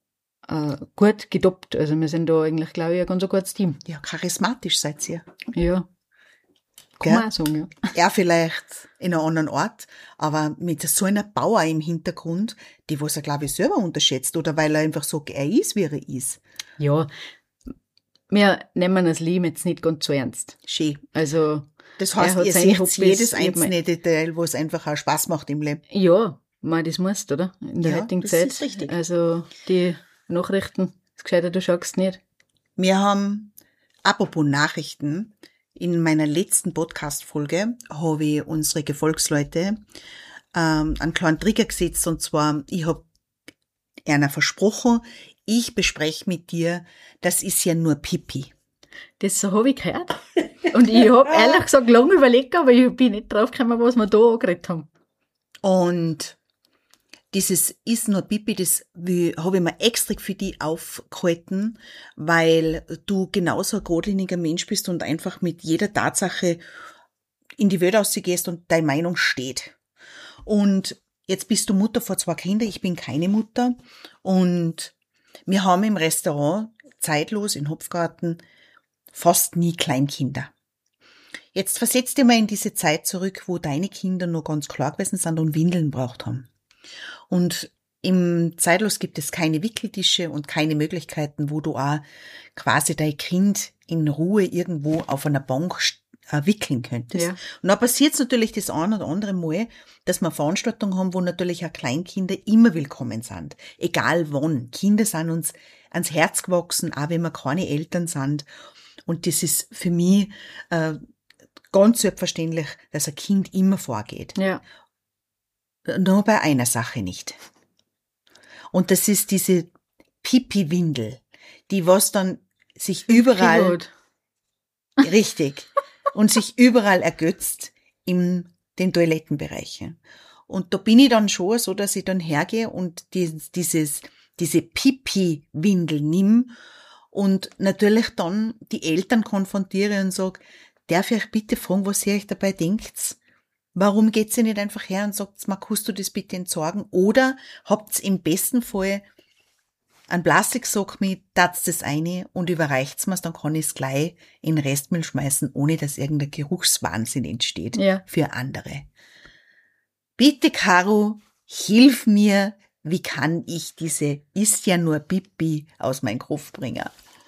S2: äh, gut gedoppt. Also wir sind da eigentlich, glaube ich, ein ganz ein gutes Team.
S1: Ja, charismatisch seid ihr.
S2: Ja. Kann
S1: Gell?
S2: man auch sagen, ja.
S1: Er vielleicht in einem anderen Ort, aber mit so einer Power im Hintergrund, die was er, glaube ich, selber unterschätzt oder weil er einfach so er ist, wie er ist.
S2: Ja, wir nehmen das Leben jetzt nicht ganz so ernst.
S1: Schön.
S2: Also,
S1: Das
S2: er
S1: heißt,
S2: hat
S1: ihr
S2: seine
S1: seht
S2: Hobbys,
S1: jedes
S2: ich hab
S1: einzelne Detail, wo es einfach auch Spaß macht im Leben.
S2: ja, man, das musst, oder? In der
S1: Ja,
S2: heutigen
S1: das
S2: Zeit.
S1: ist richtig.
S2: Also, die Nachrichten, das Gescheiter, du schaust nicht.
S1: Wir haben, apropos Nachrichten, in meiner letzten Podcast-Folge habe ich unsere Gefolgsleute ähm, einen kleinen Trigger gesetzt, und zwar, ich habe einer versprochen, ich bespreche mit dir, das ist ja nur Pipi.
S2: Das so habe ich gehört. Und ich habe ehrlich gesagt lange überlegt, aber ich bin nicht drauf gekommen, was wir da angeredet haben.
S1: Und dieses ist nur Pipi, das habe ich mir extra für die aufgehalten, weil du genauso ein geradliniger Mensch bist und einfach mit jeder Tatsache in die Welt rausgehst und deine Meinung steht. Und jetzt bist du Mutter von zwei Kindern, ich bin keine Mutter. Und wir haben im Restaurant zeitlos in Hopfgarten fast nie Kleinkinder. Jetzt versetz dir mal in diese Zeit zurück, wo deine Kinder nur ganz klar gewesen sind und Windeln braucht haben. Und im Zeitlos gibt es keine Wickeltische und keine Möglichkeiten, wo du auch quasi dein Kind in Ruhe irgendwo auf einer Bank äh, wickeln könntest.
S2: Ja.
S1: Und da passiert es natürlich das ein oder andere Mal, dass wir Veranstaltungen haben, wo natürlich auch Kleinkinder immer willkommen sind. Egal wann. Kinder sind uns ans Herz gewachsen, auch wenn wir keine Eltern sind. Und das ist für mich äh, ganz selbstverständlich, dass ein Kind immer vorgeht.
S2: Ja.
S1: Nur bei einer Sache nicht. Und das ist diese Pipi-Windel, die was dann sich überall,
S2: Pilot.
S1: richtig, und sich überall ergötzt in den Toilettenbereichen. Und da bin ich dann schon so, dass ich dann hergehe und die, dieses, diese Pipi-Windel nimm und natürlich dann die Eltern konfrontiere und sage, darf ich euch bitte fragen, was ihr euch dabei denkt? Warum geht's ihr nicht einfach her und sagt, ma, kannst du das bitte entsorgen? Oder habt's im besten Fall einen Plastiksack mit, tat's das eine und überreicht's mir's, dann kann ich's gleich in den Restmüll schmeißen, ohne dass irgendein Geruchswahnsinn entsteht
S2: Ja.
S1: für andere. Bitte, Caro, hilf mir, wie kann ich diese ist ja nur Pipi aus meinem Kopf bringen?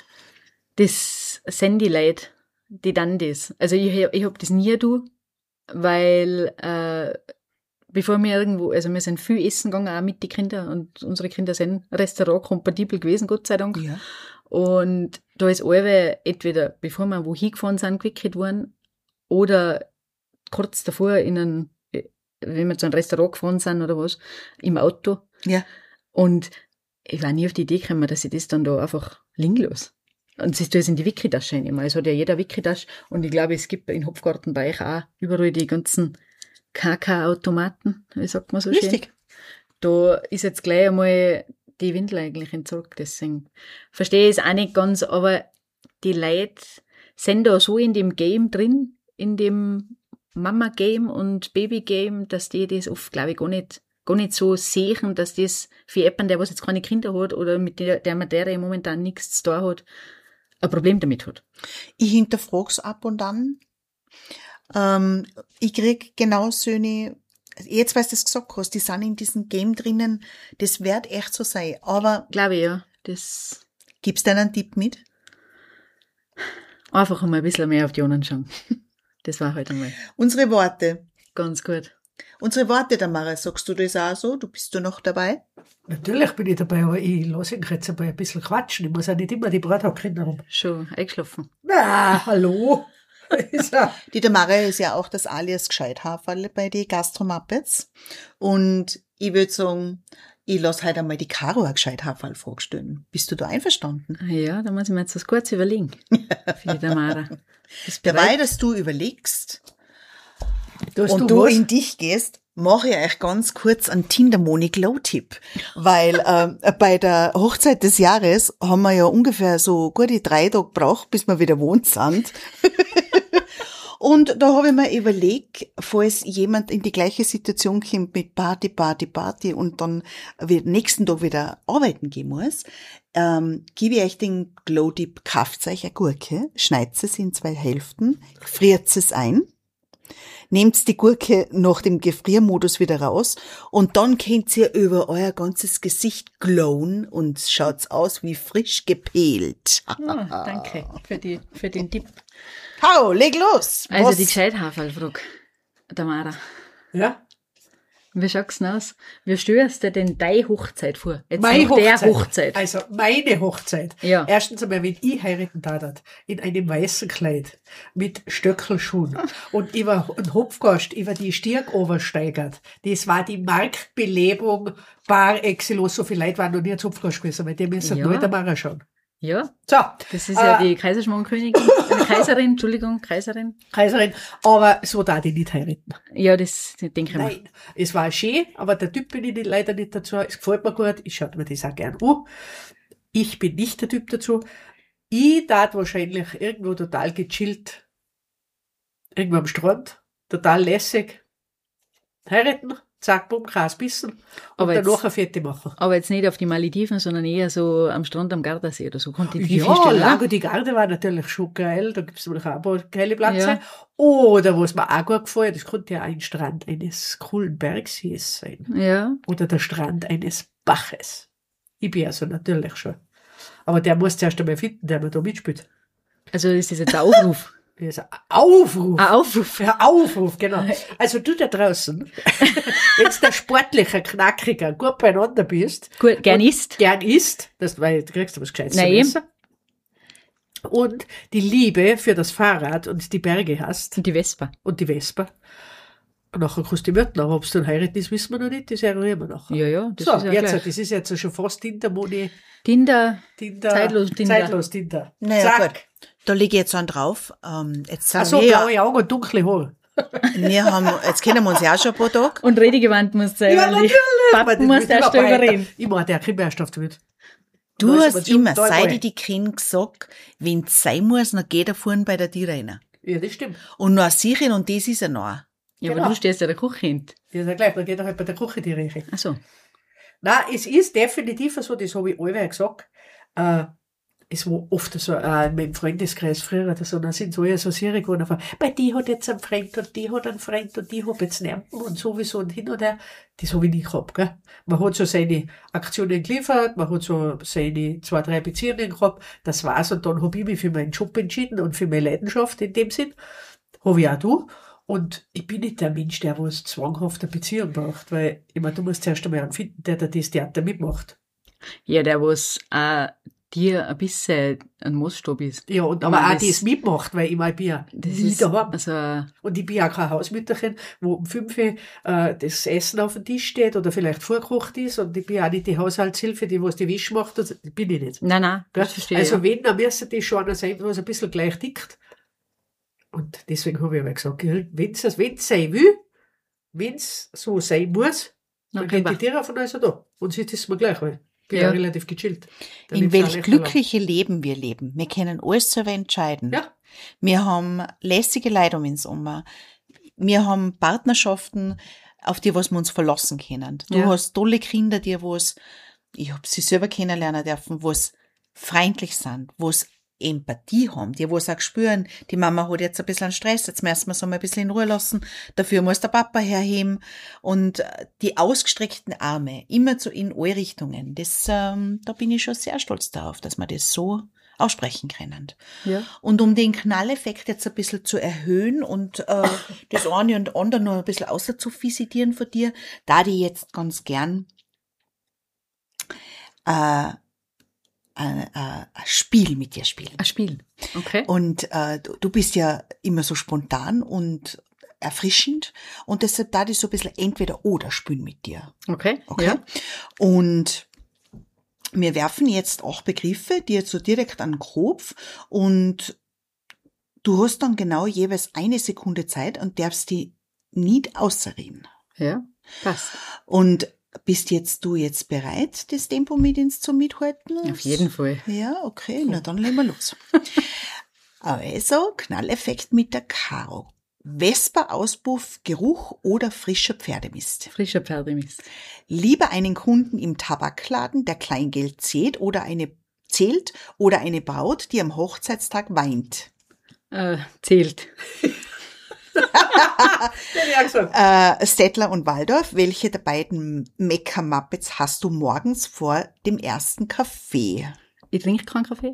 S2: Das sind die Leute, die dann das. Also ich, ich hab das nie du, weil äh, bevor wir irgendwo, also wir sind viel essen gegangen, auch mit den Kindern, und unsere Kinder sind restaurantkompatibel gewesen, Gott sei Dank.
S1: Ja.
S2: Und da ist alle entweder, bevor wir wohin gefahren sind, gewickelt worden, oder kurz davor in ein, wenn wir zu einem Restaurant gefahren sind oder was, im Auto.
S1: Ja.
S2: Und ich war nie auf die Idee gekommen, dass ich das dann da einfach liegen lasse. Und sie tue es in die Wickeltasche reinnehmen. Es hat ja jeder Wickeltasche. Und ich glaube, es gibt in Hopfgarten bei euch auch überall die ganzen Kaka-Automaten, wie sagt man so schön.
S1: Richtig.
S2: Da ist jetzt gleich einmal die Windel eigentlich entsorgt. Deswegen verstehe ich es auch nicht ganz, aber die Leute sind da so in dem Game drin, in dem Mama-Game und Baby-Game, dass die das oft, glaube ich, gar nicht, gar nicht so sehen, dass das für jemanden, der was jetzt keine Kinder hat oder mit der, der Materie momentan nichts zu tun hat, ein Problem damit hat.
S1: Ich hinterfrag's ab und an. Ähm, ich krieg genau so eine, jetzt weil du das gesagt hast, die sind in diesem Game drinnen, das wird echt so sein. Aber
S2: Glaube ich, ja. Das
S1: gibst du einen Tipp mit?
S2: einfach einmal ein bisschen mehr auf die anderen schauen. Das war halt einmal
S1: Unsere Worte.
S2: ganz gut.
S1: Unsere Worte, Tamara, sagst du das auch so? Du bist du noch dabei?
S3: Natürlich bin ich dabei, aber ich lasse ihn jetzt einmal ein bisschen quatschen. Ich muss ja nicht immer die Brathackkinder rum.
S2: Schon eingeschlafen.
S3: Na, hallo. Ist er.
S1: Die Tamara ist ja auch das alias Gescheithaferl bei den Gastro-Muppets. Und ich würde sagen, ich lasse heute einmal die Caro ein Gescheithaferl vorstellen. Bist du da einverstanden?
S2: Ja, da muss ich mir jetzt das kurz überlegen. Für die Tamara. Ist
S1: Dabei,
S2: bereit?
S1: dass du überlegst
S3: Dass
S1: und
S3: du
S1: du
S3: was?
S1: in dich gehst, mache ich euch ganz kurz einen Tinder-Moni-Glow-Tipp. Weil äh, bei der Hochzeit des Jahres haben wir ja ungefähr so gute drei Tage gebraucht, bis wir wieder wohnt sind. Und da habe ich mir überlegt, falls jemand in die gleiche Situation kommt mit Party, Party, Party und dann wird nächsten Tag wieder arbeiten gehen muss, ähm, gebe ich euch den Glow Dip, kauft euch eine Gurke, schneidet es in zwei Hälften, friert es ein, nehmt die Gurke nach dem Gefriermodus wieder raus und dann könnt ihr über euer ganzes Gesicht glowen und schaut's aus wie frisch gepelt.
S2: Oh, danke für, die, für den Tipp.
S1: Hau, leg los!
S2: Also
S1: Was?
S2: die Gescheithaferl-Frage, Tamara.
S3: Ja?
S2: Wie schaut's denn aus? Wie stellst du denn deine Hochzeit vor? Jetzt
S3: Meine
S2: nach der
S3: Hochzeit.
S2: Hochzeit.
S3: Also meine Hochzeit.
S2: Ja.
S3: Erstens einmal, wenn ich heiraten tat, in einem weißen Kleid, mit Stöckelschuhen und über einen Hopfgast, über die Stirn oversteigert. Das war die Marktbelebung par excellence. So viele Leute waren noch nie zum Hopfgast gewesen, weil die müssen
S2: Ja.
S3: nur der Mara schauen.
S2: Ja,
S3: So.
S2: das ist ja
S3: äh,
S2: die Kaiserschmarrnkönigin, äh, Kaiserin, Entschuldigung, Kaiserin.
S3: Kaiserin. Aber so da die nicht heiraten.
S2: Ja, das denke ich mir.
S3: Nein, es war schön, aber der Typ bin ich nicht- leider nicht dazu. Es gefällt mir gut, ich schaue mir das auch gern an. Ich bin nicht der Typ dazu. Ich tat wahrscheinlich irgendwo total gechillt, irgendwo am Strand, total lässig, heiraten, zack, bumm, Gras bissen und
S2: Aber
S3: dann
S2: jetzt-
S3: nachher Fette machen.
S2: Aber jetzt nicht auf die Malediven, sondern eher so am Strand am Gardasee oder so. Konnte ich die
S3: Ja,
S2: vorstellen,
S3: Lago
S2: oder?
S3: di Garda war natürlich schon geil, da gibt's natürlich auch ein paar geile Plätze.
S2: Ja.
S3: Oder was mir auch gut gefällt, das könnte ja ein Strand eines coolen Bergsees sein.
S2: Ja,
S3: Oder der Strand eines Baches. Ich bin also natürlich schon. Aber der muss zuerst einmal finden, der mir da mitspielt.
S2: also ist das jetzt ein Aufruf.
S3: Das ist ein Aufruf.
S2: Ein Aufruf.
S3: Ja, Aufruf, genau. Also du da draußen, wenn du der sportlicher, knackiger, gut beieinander bist,
S2: Gut, gern
S3: und
S2: isst.
S3: gern isst, das, weil du kriegst du was Gescheites zu
S2: Nein.
S3: essen, und die Liebe für das Fahrrad und die Berge hast
S2: Und die Vespa.
S3: und die Vespa, und nachher kannst du die Mörten, aber ob es dann heiraten ist, wissen wir noch nicht, das eruieren wir nachher.
S2: Ja, ja, das
S3: so,
S2: ist ja
S3: jetzt,
S2: gleich.
S3: das ist jetzt schon fast Tinder-Moni.
S2: Tinder,
S3: Tinder,
S2: Zeitlos Tinder.
S3: Zeitlos Tinder.
S1: Naja,
S3: Zack.
S1: gut. Da liege ich jetzt einen drauf. Ähm, jetzt sind
S3: Ach so,
S1: wir, ja,
S3: blaue Augen und dunkle Haare.
S1: wir haben, jetzt kennen wir uns ja auch schon ein paar Tage.
S2: und Redegewandt muss sein,
S3: Ja,
S2: weil
S3: natürlich.
S2: die
S3: Aber
S2: Pappen
S3: das
S2: muss
S3: wird
S2: erst
S3: immer
S2: drüber
S3: weiter.
S2: reden.
S3: Ich mache der kriegt mehr Stoff damit.
S1: Du
S3: Da ist
S1: hast
S3: aber schon
S1: immer,
S3: da
S1: seit
S3: mal.
S1: ich die kenne, gesagt, wenn es sein muss, dann geht er vorne bei der Tür rein.
S3: Ja, das stimmt.
S1: Und noch sichern, und das ist er noch.
S2: Ja,
S3: Genau.
S2: aber du stehst ja der Küche hin.
S3: Ja, ist ja gleich, dann geht er halt bei der Küche die Reche.
S2: Ach so.
S3: Nein, es ist definitiv so, das habe ich allweil gesagt. Äh, es war oft so, äh, in meinem Freundeskreis früher oder so, da sind so eher so Serie geworden, von, bei die hat jetzt einen Freund und die hat einen Freund und die hat jetzt niemanden und sowieso und hin und her. Das habe ich nie gehabt, gell. Man hat so seine Aktionen geliefert, man hat so seine zwei, drei Beziehungen gehabt, das war's, und dann habe ich mich für meinen Job entschieden und für meine Leidenschaft in dem Sinn. Habe ich auch du. Und ich bin nicht der Mensch, der was zwanghaft eine Beziehung braucht, weil, ich meine, du musst zuerst einmal einen finden, der da das Theater mitmacht.
S2: Ja, der, was auch dir ein bisschen ein Maßstab ist.
S3: Ja, und
S2: Aber
S3: aber auch
S2: das-
S3: das mitmacht, weil ich mal bin ja
S2: Das
S3: nie
S2: ist,
S3: daheim.
S2: also,
S3: Und ich bin ja kein Hausmütterchen, wo um fünf Uhr äh, das Essen auf dem Tisch steht oder vielleicht vorgekocht ist, und ich bin auch nicht die Haushaltshilfe, die was die Wäsche macht, das bin ich nicht.
S2: nein, nein,
S3: Gell?
S2: das verstehe
S3: Also
S2: ich.
S3: wenn, dann müsste das schon einer sein, was ein bisschen gleich tickt. Und deswegen habe ich aber gesagt, wenn es wenn's sein will, wenn es so sein muss,
S2: Na,
S3: dann geht
S2: prima.
S3: die Tiere von uns da. Und sonst ist es mir gleich, weil ich bin
S2: Ja.
S3: ja relativ gechillt. Da
S1: In
S3: lebst du
S1: welch
S3: auch nicht
S1: glückliche Leben wir leben. Wir können alles selber entscheiden.
S3: Ja.
S1: Wir haben lässige Leute um uns herum. Wir haben Partnerschaften, auf die was wir uns verlassen können. Du
S2: Ja.
S1: hast tolle Kinder, die was, ich habe sie selber kennenlernen dürfen, was freundlich sind, was Empathie haben, die was auch spüren, die Mama hat jetzt ein bisschen Stress, jetzt müssen wir sie mal ein bisschen in Ruhe lassen, dafür muss der Papa herheben, und äh, die ausgestreckten Arme, immer so in alle Richtungen, das, ähm, da bin ich schon sehr stolz darauf, dass wir das so aussprechen können.
S2: Ja.
S1: Und um den Knalleffekt jetzt ein bisschen zu erhöhen und äh, das eine und andere noch ein bisschen außer zu visitieren von dir, da die jetzt ganz gern äh, ein, ein Spiel mit dir spielen.
S2: Ein Spiel. Okay.
S1: Und äh, du, du bist ja immer so spontan und erfrischend, und deshalb da die so ein bisschen entweder oder spielen mit dir.
S2: Okay.
S1: Okay?
S2: Ja.
S1: Und wir werfen jetzt auch Begriffe dir so direkt an den Kopf, und du hast dann genau jeweils eine Sekunde Zeit und darfst die nicht außerreden.
S2: Ja. Passt.
S1: Und bist jetzt du jetzt bereit, das Tempo mit ins zu mithalten?
S2: Auf jeden Fall.
S1: Ja, okay, na dann legen wir los. Also, Knalleffekt mit der Caro. Vespa-Auspuff, Geruch oder frischer Pferdemist?
S2: Frischer Pferdemist.
S1: Lieber einen Kunden im Tabakladen, der Kleingeld zählt oder eine, zählt, oder eine Braut, die am Hochzeitstag weint?
S2: Äh, zählt.
S1: äh, Stettler und Waldorf, welche der beiden Mecker-Muppets hast du morgens vor dem ersten Kaffee?
S2: Ich trinke keinen Kaffee.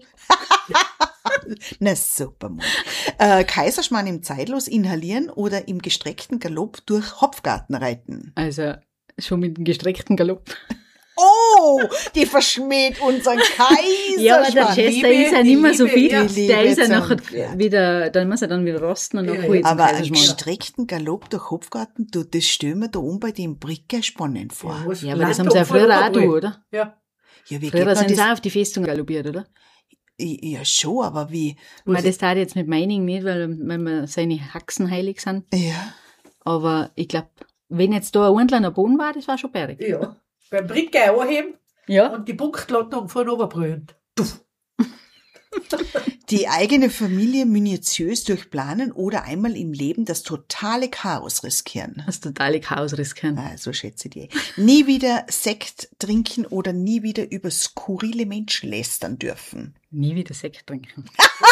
S1: Na super, Mann. Äh, Kaiserschmarrn im Zeitlos inhalieren oder im gestreckten Galopp durch Hopfgarten reiten?
S2: Also schon mit dem gestreckten Galopp.
S1: Oh, die verschmäht unseren Kaiserschmarrn.
S2: Ja, aber der Chester ist ja nicht mehr so viel.
S3: ja,
S2: Der ist ja
S1: zum
S2: nachher
S1: Pferd.
S2: wieder, dann muss er dann wieder rosten und dann
S3: Ja,
S2: hol ich
S3: ja.
S2: zum
S1: Aber einen
S2: Kaiserschmarrn.
S1: gestreckten Galopp durch Hopfgarten, du, das stellen wir da oben bei den Bricke spannend vor.
S2: Ja, aber das haben sie ja früher auch tun, oder?
S3: Ja.
S1: Ja, wie geht
S2: Früher
S1: man
S2: sind sie
S1: das?
S2: auch auf die Festung galoppiert, oder?
S1: Ja, schon, aber wie?
S2: Weil das tat jetzt mit Meining nicht, weil, weil wir seine Haxen heilig sind.
S1: Ja.
S2: Aber ich glaube, wenn jetzt da ein ordentlicher Boden war, das war schon berg.
S3: Ja. Beim Bricke anheben
S2: Ja.
S3: und die Punktlandung von oben.
S1: Die eigene Familie minutiös durchplanen oder einmal im Leben das totale Chaos riskieren.
S2: Das totale Chaos riskieren.
S1: Also schätze die. Nie wieder Sekt trinken oder nie wieder über skurrile Menschen lästern dürfen.
S2: Nie wieder Sekt trinken.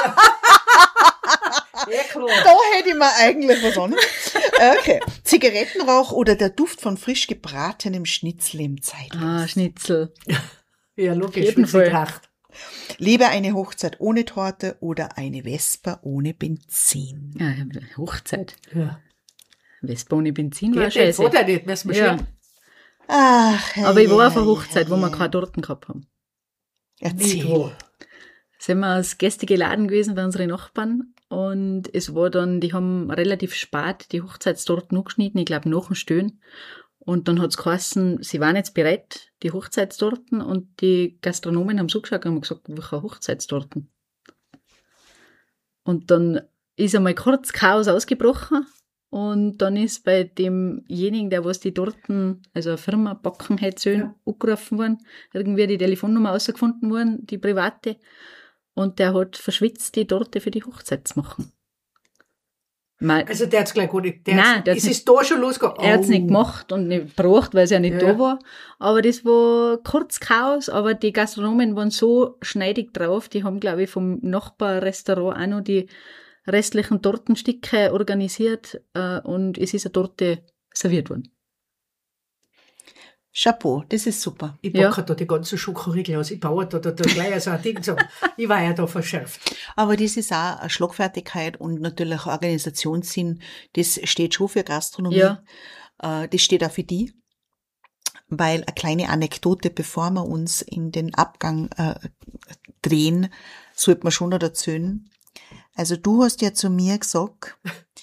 S3: Ja, klar.
S1: Da hätte ich mir eigentlich was an. Okay. Zigarettenrauch oder der Duft von frisch gebratenem Schnitzel im Zeitlos.
S2: Ah, Schnitzel.
S3: Ja, logisch,
S2: Jeden
S3: wenn sie
S2: Fall.
S3: tracht.
S1: Lieber eine Hochzeit ohne Torte oder eine Vespa ohne Benzin.
S2: Ja, Hochzeit.
S3: Ja.
S2: Vespa ohne Benzin war
S3: Geht nicht,
S2: scheiße.
S3: geht ja nicht, müssen wir
S2: Ja.
S3: schon.
S1: Ach,
S2: Aber ich war auf
S1: ja,
S2: einer Hochzeit,
S1: ja,
S2: wo wir
S1: ja.
S2: keine Torten gehabt haben.
S1: Erzähl.
S3: Wo?
S2: Sind wir als Gäste geladen gewesen bei unseren Nachbarn und es war dann, die haben relativ spät die Hochzeitstorten angeschnitten, ich glaube nach dem Stöhnen. Und dann hat's geheißen, sie waren jetzt bereit, die Hochzeitstorten, und die Gastronomen haben zugeschaut und haben gesagt, welche Hochzeitstorten? Und dann ist einmal kurz Chaos ausgebrochen und dann ist bei demjenigen, der was die Torten, also eine Firma backen hätte sollen,
S3: Ja.
S2: angerufen worden, irgendwie die Telefonnummer rausgefunden worden, die private, und der hat verschwitzt, die Torte für die Hochzeit zu machen. Mal,
S3: Also der hat's gleich gar nicht. Der
S2: Nein,
S3: hat's,
S2: der hat's
S3: es
S2: nicht-
S3: ist da schon losgegangen.
S2: er hat's
S3: Oh.
S2: nicht gemacht und nicht gebraucht, weil es ja nicht
S3: Ja.
S2: da war. Aber das war kurz Chaos, aber die Gastronomen waren so schneidig drauf, die haben, glaube ich, vom Nachbarrestaurant auch noch die restlichen Tortenstücke organisiert, äh, und es ist eine Torte serviert worden.
S1: Chapeau, das ist super.
S3: Ich
S2: Ja.
S3: backe da die ganzen Schokoriegel aus. Ich baue da, da, da gleich so ein Ding zusammen. Ich war ja da verschärft.
S1: Aber das ist auch eine Schlagfertigkeit und natürlich Organisationssinn. Das steht schon für Gastronomie.
S2: Ja.
S1: Äh, Das steht auch für die. Weil eine kleine Anekdote, bevor wir uns in den Abgang äh, drehen, sollte man schon noch erzählen. Also du hast ja zu mir gesagt,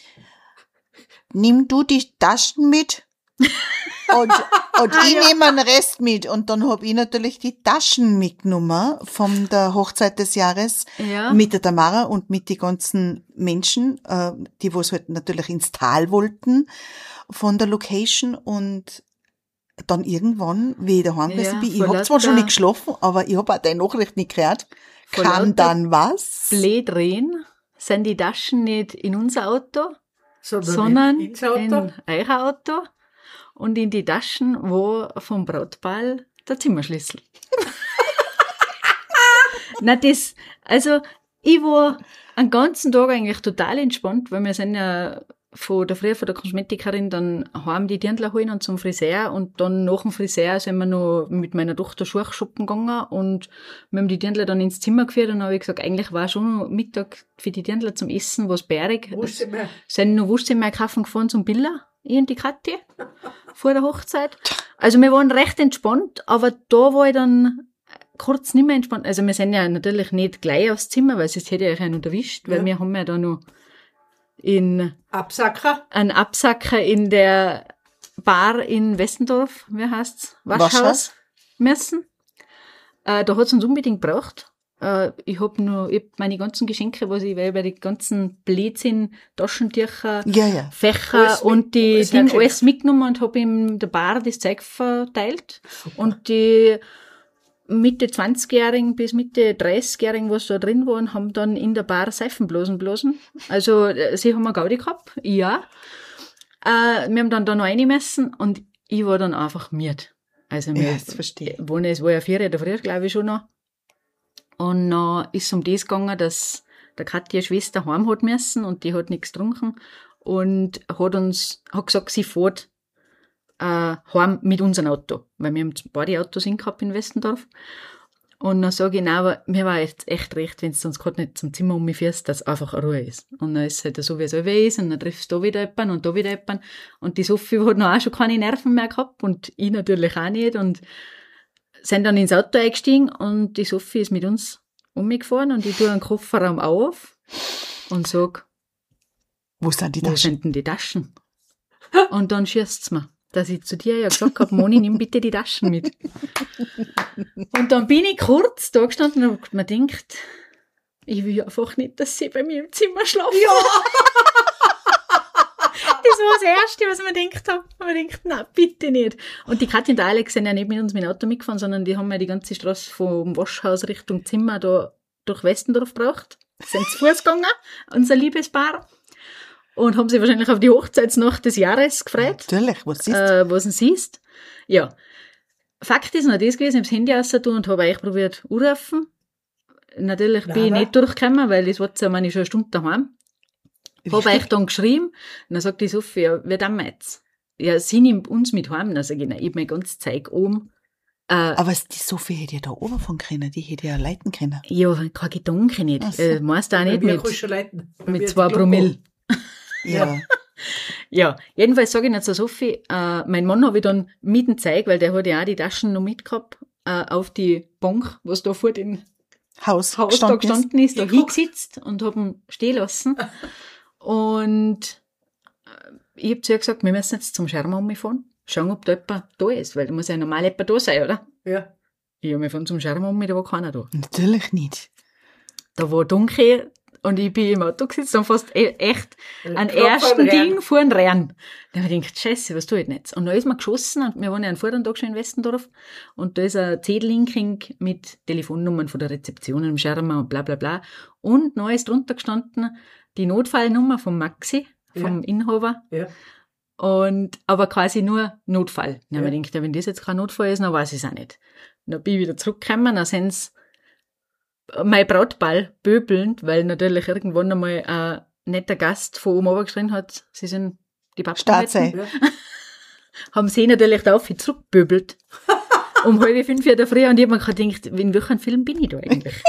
S1: nimm du die Taschen mit und, und ich nehme den Rest mit. Und dann hab ich natürlich die Taschen mitgenommen von der Hochzeit des Jahres
S2: Ja.
S1: mit der Tamara und mit die ganzen Menschen, äh, die was halt natürlich ins Tal wollten von der Location. Und dann irgendwann, wie ich daheim gewesen
S2: Ja,
S1: bin, ich
S2: vor
S1: hab zwar schon
S2: lauter-
S1: nicht geschlafen, aber ich hab auch deine Nachricht nicht gehört.
S2: Vor
S1: Kann
S2: lauter
S1: dann was?
S2: Blöd drehen, sind die Taschen nicht in unser Auto,
S3: Sondern,
S2: sondern
S3: ins Auto.
S2: in euer Auto, und in die Taschen war vom Brautball der Zimmerschlüssel. Na, das, also, ich war einen ganzen Tag eigentlich total entspannt, weil wir sind ja von der Früh von der Kosmetikerin dann heim die Dirndl holen und zum Friseur, und dann nach dem Friseur sind wir noch mit meiner Tochter Schuhe shoppen gegangen und wir haben die Dirndl dann ins Zimmer geführt, und dann habe ich gesagt, eigentlich war schon noch Mittag für die Dirndl zum Essen was bärig.
S3: Wusste mir.
S2: Sind noch Wurstzimmer kaufen gefahren zum Billa, ich und die Kathi, vor der Hochzeit. Also wir waren recht entspannt, aber da war ich dann kurz nicht mehr entspannt. Also wir sind ja natürlich nicht gleich aufs Zimmer, weil sonst hätte ich euch einen erwischt, weil
S3: Ja.
S2: wir haben ja da noch in
S3: Absacker.
S2: einen Absacker in der Bar in Westendorf, wie heißt's? Waschhaus,
S1: Waschhaus.
S2: müssen. Äh, da hat's uns unbedingt gebraucht. Äh, ich hab nur, ich hab meine ganzen Geschenke, was ich, weil bei die ganzen Blödsinn, Taschentücher,
S1: Ja, ja.
S2: Fächer
S3: Alles mit-
S2: und die
S3: alles
S2: Dinge
S3: hergeschenkt.
S2: alles mitgenommen und hab in der Bar das Zeug verteilt. Und die Mitte zwanzigjährigen bis Mitte dreißigjährigen, was da drin waren, haben dann in der Bar Seifenblasen blasen. Also, sie haben eine Gaudi gehabt, ja. Äh, wir haben dann da noch reingemessen und ich war dann einfach miert. Also, wir,
S1: Ja, das verstehe ich.
S2: wohnen, es war ja vier Jahre früher, glaube ich, schon noch. Und dann ist es um das gegangen, dass der Katja Schwester heim hat müssen und die hat nichts getrunken und hat uns, hat gesagt, sie fährt äh, heim mit unserem Auto, weil wir haben beide Autos gehabt in Westendorf. Und dann sage ich, nein, aber mir war jetzt echt recht, wenn du uns gerade nicht zum Zimmer umfährst, dass einfach Ruhe ist. Und dann ist es halt so, wie es auch ist, und dann triffst du da wieder jemanden und da wieder jemanden. Und die Sophie hat noch auch schon keine Nerven mehr gehabt und ich natürlich auch nicht. Und sind dann ins Auto eingestiegen und die Sophie ist mit uns umgefahren und ich tue den Kofferraum auf und sag,
S1: Wo sind die
S2: wo
S1: Taschen?
S2: sind denn die Taschen? Und dann schießt's mir, dass ich zu dir ja gesagt habe, Moni, nimm bitte die Taschen mit. Und dann bin ich kurz da gestanden und hab mir gedacht, ich will einfach nicht, dass sie bei mir im Zimmer schlafen. Ja. Das war das Erste, was ich mir gedacht habe. Ich habe mir gedacht, nein, bitte nicht. Und die Katja und der Alex sind ja nicht mit uns mit dem Auto mitgefahren, sondern die haben ja die ganze Straße vom Waschhaus Richtung Zimmer da durch Westendorf gebracht. Sind zu Fuß gegangen, unser Liebespaar. Und haben sich wahrscheinlich auf die Hochzeitsnacht des Jahres gefreut.
S1: Natürlich, was siehst du?
S2: Äh, was du siehst. Ja. Fakt ist noch das gewesen, ich habe das Handy rausgetan und habe euch probiert anrufen. Natürlich
S3: Nein,
S2: bin ich
S3: nein.
S2: nicht durchgekommen, weil das war ja meine schon eine Stunde daheim. Habe euch dann geschrieben, und dann sagt die Sophie, ja, wie tun wir jetzt? Ja, sie nimmt uns mit heim. Dann sage ich, nein, ich hab mein ganzes Zeug oben. Äh,
S1: Aber die Sophie hätte ja da oben von können, die hätte ja leiten können.
S2: ja, kein Gedanke nicht.
S1: Ach so.
S2: Äh, meinst du auch
S3: Bei
S2: nicht
S3: mir
S2: mit,
S3: kannst du schon leiten. Bei mir
S2: mit
S3: hat
S2: zwei
S3: die Glocke.
S2: Promille.
S1: Ja.
S2: Ja, jedenfalls sage ich nicht zur Sophie, äh, mein Mann habe ich dann mit dem Zeug, weil der hat ja auch die Taschen noch mitgehabt, äh, auf die Bank, was da vor dem
S1: Haus,
S2: Haus da gestanden ist, da
S3: Geguckt.
S2: hingesetzt und hab ihn stehen lassen. Und äh, ich hab zu ihr gesagt, wir müssen jetzt zum Scherm umfahren, schauen, ob da jemand da ist, weil da muss ja normal jemand da sein, oder?
S3: Ja.
S2: Ja, wir fahren zum Scherm um, da war keiner da.
S1: Natürlich nicht.
S2: Da war dunkel und ich bin im Auto gesessen und fast e- echt einen
S3: Klopfen
S2: ersten
S3: rein.
S2: Ding fuhren rein. Dann habe ich gedacht, scheiße, was tue ich denn jetzt? Und dann ist mir geschossen und wir waren ja einen Vortag schon in Westendorf und da ist ein Zettel-Linking mit Telefonnummern von der Rezeption im Scherm und bla bla bla. Und noch ist drunter gestanden die Notfallnummer vom Maxi, vom
S3: Ja.
S2: Inhaber.
S3: Ja.
S2: Und, aber quasi nur Notfall. Dann habe ich
S3: Ja.
S2: gedacht, ja, wenn das jetzt kein Notfall ist, dann weiß ich es auch nicht. Dann bin ich wieder zurückgekommen, dann sind sie mein Brautball böbelnd, weil natürlich irgendwann einmal ein netter Gast von oben runtergeschrien hat, sie sind die
S1: Startsee.
S2: Pappen,
S3: Ja.
S2: haben sie natürlich da auf zurückböbelt. Um halb fünf in der Früh und ich habe mir gerade gedacht, in welchem Film bin ich da eigentlich?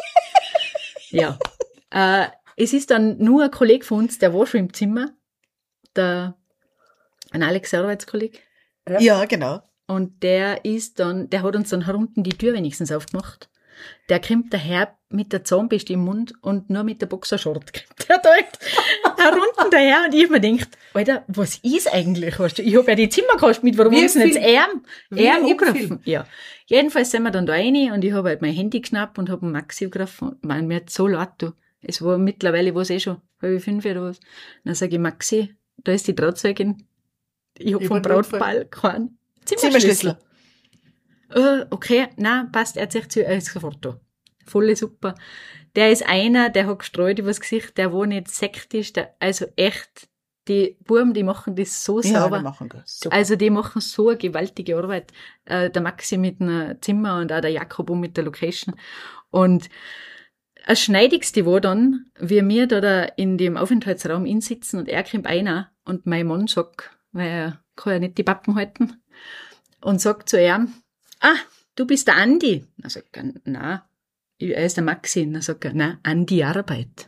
S2: Ja. Äh, es ist dann nur ein Kollege von uns, der war schon im Zimmer, der, ein Alex Arbeitskollege.
S1: Ja, genau.
S2: Und der ist dann, der hat uns dann herunten die Tür wenigstens aufgemacht. Der kommt daher mit der Zahnbürste im Mund und nur mit der Boxershort. Der da herunten daher und ich hab mir gedacht, Alter, was ist eigentlich? Weißt du, ich hab ja die Zimmerkost mit, warum
S3: Wie
S2: haben sie
S3: im
S2: jetzt
S3: Film.
S2: Arm,
S3: Wie
S2: Arm
S3: im
S2: angegriffen?
S3: Film.
S2: Ja. Jedenfalls sind wir dann da rein und ich habe halt mein Handy geschnappt und hab einen Maxi angegriffen. Man, mir hat so leid da. Es war mittlerweile, was eh schon, halb fünf oder was. Dann sage ich, Maxi, da ist die Trauzeugin. Ich hab
S3: Ich
S2: vom
S3: war Notfall.
S2: Brautball keinen
S1: Zimmerschlüssel.
S2: äh, okay, nein, passt, er zieht sich, er ist sofort da. Volle super. Der ist einer, der hat gestreut übers Gesicht, der war nicht sektisch, der, also echt, die Buben, die machen das so
S1: Ja,
S2: sauber.
S1: wir machen das. Super.
S2: Also die machen so eine gewaltige Arbeit. Äh, der Maxi mit einem Zimmer und auch der Jakob mit der Location. Und das Schneidigste war dann, wie wir da, da in dem Aufenthaltsraum insitzen und er kommt einer und mein Mann sagt, weil er kann ja nicht die Pappen halten, und sagt zu ihm, ah, du bist der Andi. Dann sagt er, nein, er ist der Maxi. Dann sagt er, nein, Andi Arbeit.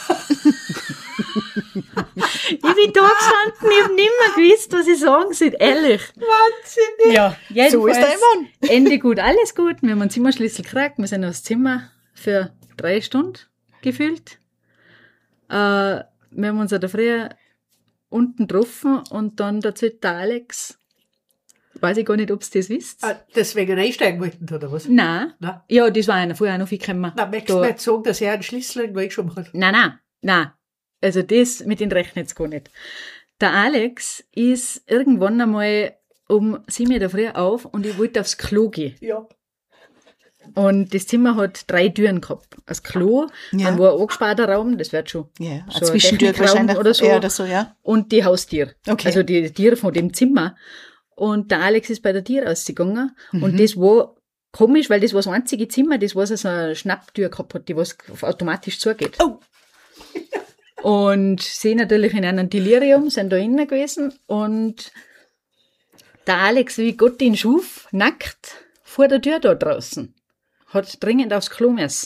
S2: Ich bin da gestanden, ich hab nicht mehr gewusst, was ich sagen soll, ehrlich.
S3: Wahnsinnig.
S2: Ja, jedenfalls,
S1: So ist der Mann.
S2: Ende gut, alles gut. Wir haben einen Zimmerschlüssel gekriegt, wir sind aufs Zimmer für drei Stunden gefühlt. Äh, wir haben uns an der Früh unten getroffen und dann dazu der Alex. Weiß ich gar nicht, ob ihr das wisst.
S3: Ah, deswegen einsteigen wollten, oder was?
S2: Nein.
S3: Nein.
S2: Ja, das war einer vorher auch noch viel gekommen.
S3: Na, möchtest du
S2: Da-
S3: mir jetzt sagen, dass er einen Schlüssel irgendwo eingeschoben hat?
S2: Nein, nein, nein. Also das, mit den rechnet es gar nicht. Der Alex ist irgendwann einmal um sieben Uhr der Früh auf und ich wollte aufs Klo gehen.
S3: Ja.
S2: Und das Zimmer hat drei Türen gehabt. Das Klo,
S1: Ja.
S2: dann war ein angesparter Raum, das wird schon
S1: Ja, eine
S2: so ein
S1: Zwischentür
S2: Technikraum
S1: wahrscheinlich
S2: oder so.
S1: Ja, oder so, ja.
S2: Und die Haustier.
S1: Okay.
S2: Also die Tiere von dem Zimmer. Und der Alex ist bei der Tür rausgegangen.
S1: Mhm.
S2: Und das war komisch, weil das war das einzige Zimmer, das was so eine Schnapptür gehabt hat, die was automatisch zugeht.
S1: Oh.
S2: Und sie natürlich in einem Delirium, sind da innen gewesen. Und der Alex, wie Gott ihn schuf, nackt vor der Tür da draußen. Hat dringend aufs Klo müssen.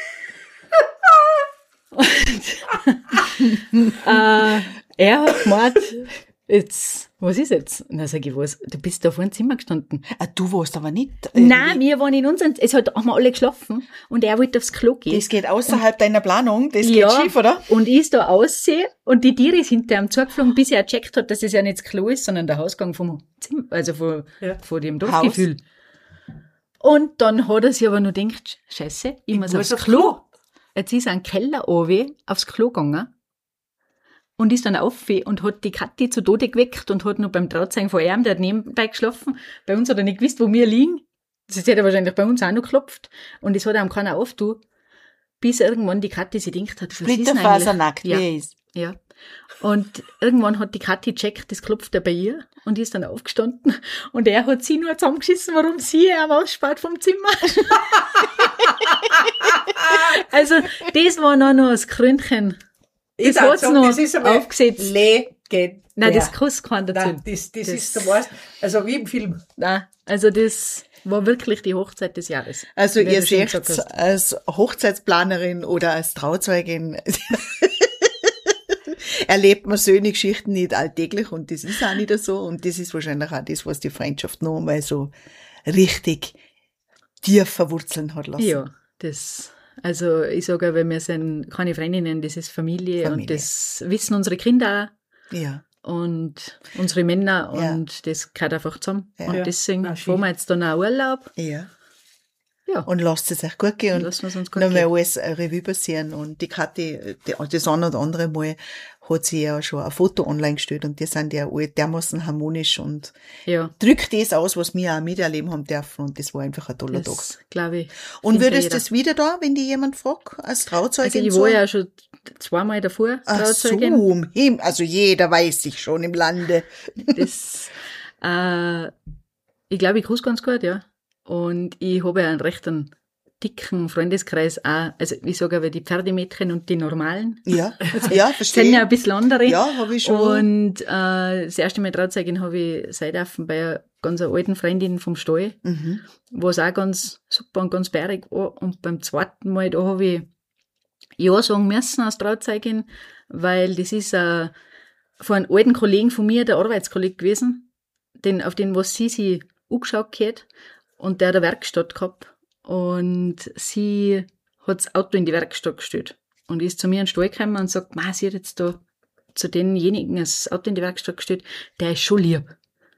S2: Und äh, er hat gemeint, jetzt, was ist jetzt? Und dann sag ich, was? Du bist da vor dem Zimmer gestanden.
S1: Ah, du warst aber nicht.
S2: Nein, wir waren in unserem, es hat, haben wir alle geschlafen und er wollte aufs Klo gehen.
S1: Das geht außerhalb deiner Planung, das geht
S2: Ja.
S1: schief, oder?
S2: Und ich ist da aussehe und die Tiere ist hinter ihm zugeflogen, bis er gecheckt hat, dass es ja nicht das Klo ist, sondern der Hausgang vom Zimmer, also von,
S3: Ja.
S2: von dem Dorfgefühl. Und dann hat er sich aber nur gedacht, Scheiße, ich muss aufs Klo. Jetzt ist er in den Keller runter, aufs Klo gegangen und ist dann auf und hat die Kathi zu Tode geweckt und hat noch beim Trauzeugen von ihm, der hat nebenbei geschlafen. Bei uns hat er nicht gewusst, wo wir liegen. Das hätte er wahrscheinlich bei uns auch noch geklopft. Und das hat ihm keiner aufgetan, bis irgendwann die Kathi sich gedacht hat, was ist denn eigentlich?
S1: Splitterfasernackt,
S2: Ja.
S1: wie er ist.
S2: Ja. Und irgendwann hat die Kathi gecheckt, das klopft er bei ihr und die ist dann aufgestanden und er hat sie nur zusammengeschissen, warum sie ihn ausspart vom Zimmer. Also, das war noch, noch das Krönchen. Das
S3: Ich sag
S2: hat's
S3: so,
S2: noch
S3: das ist einmal
S2: aufgesetzt.
S3: Legend.
S2: Nein, das kostet keinen dazu.
S3: Nein, das, das,
S2: Das-
S3: ist der Meist, also wie im Film.
S2: Nein, also das war wirklich die Hochzeit des Jahres.
S1: Also
S2: Wie
S1: ihr
S2: du schon
S1: seht,
S2: gesagt hast.
S1: als Hochzeitsplanerin oder als Trauzeugin erlebt man solche Geschichten nicht alltäglich und das ist auch nicht so und das ist wahrscheinlich auch das, was die Freundschaft noch einmal so richtig tief verwurzeln hat lassen.
S2: Ja, das, also ich sage, weil wir sind keine Freundinnen, das ist Familie,
S1: Familie.
S2: und das wissen unsere Kinder
S1: Ja.
S2: auch und unsere Männer
S1: Ja.
S2: und das gehört einfach zusammen.
S1: Ja.
S2: Und deswegen
S3: Na, schön.
S2: fahren wir jetzt dann auch Urlaub.
S1: Ja.
S2: Ja,
S1: Und lasst es euch gut gehen
S2: und
S1: und
S2: lassen wir es uns gut
S1: nochmal
S2: gehen.
S1: alles äh, Revue passieren. Und die Kathi, die, das eine oder andere Mal hat sie ja schon ein Foto online gestellt und die sind ja alle dermaßen harmonisch und
S2: Ja,
S1: drückt das aus, was wir auch miterleben haben dürfen und das war einfach ein toller Tag.
S2: das glaube ich.
S1: Und
S2: findet
S1: würdest
S2: jeder.
S1: du das wieder da, wenn die jemand fragt, als Trauzeugin?
S2: Also ich war ja schon zweimal davor,
S1: Ach so,
S2: Trauzeugin.
S1: um Himmel, also jeder weiß sich schon im Lande.
S2: Das, äh, ich glaube, ich grüße ganz gut, ja. Und ich habe ja einen recht einen dicken Freundeskreis auch. Also ich sage aber die Pferdemädchen und die Normalen.
S1: Ja, ja,
S2: Das sind ja
S1: verstehe.
S2: ein bisschen andere.
S1: Ja, habe ich schon.
S2: Und äh, das erste Mal Trauzeugin habe ich sein dürfen bei einer ganz alten Freundin vom Stall,
S1: Mhm.
S2: was auch ganz super und ganz bärig war. Und beim zweiten Mal, da habe ich ja sagen müssen als Trauzeugin, weil das ist äh, von einem alten Kollegen von mir, der Arbeitskollege gewesen, den, auf den, was sie sich angeschaut hat, und der hat eine Werkstatt gehabt. Und sie hat das Auto in die Werkstatt gestellt. Und ist zu mir in den Stall gekommen und sagt, Ma, sie hat jetzt da zu denjenigen das Auto in die Werkstatt gestellt, der ist schon lieb.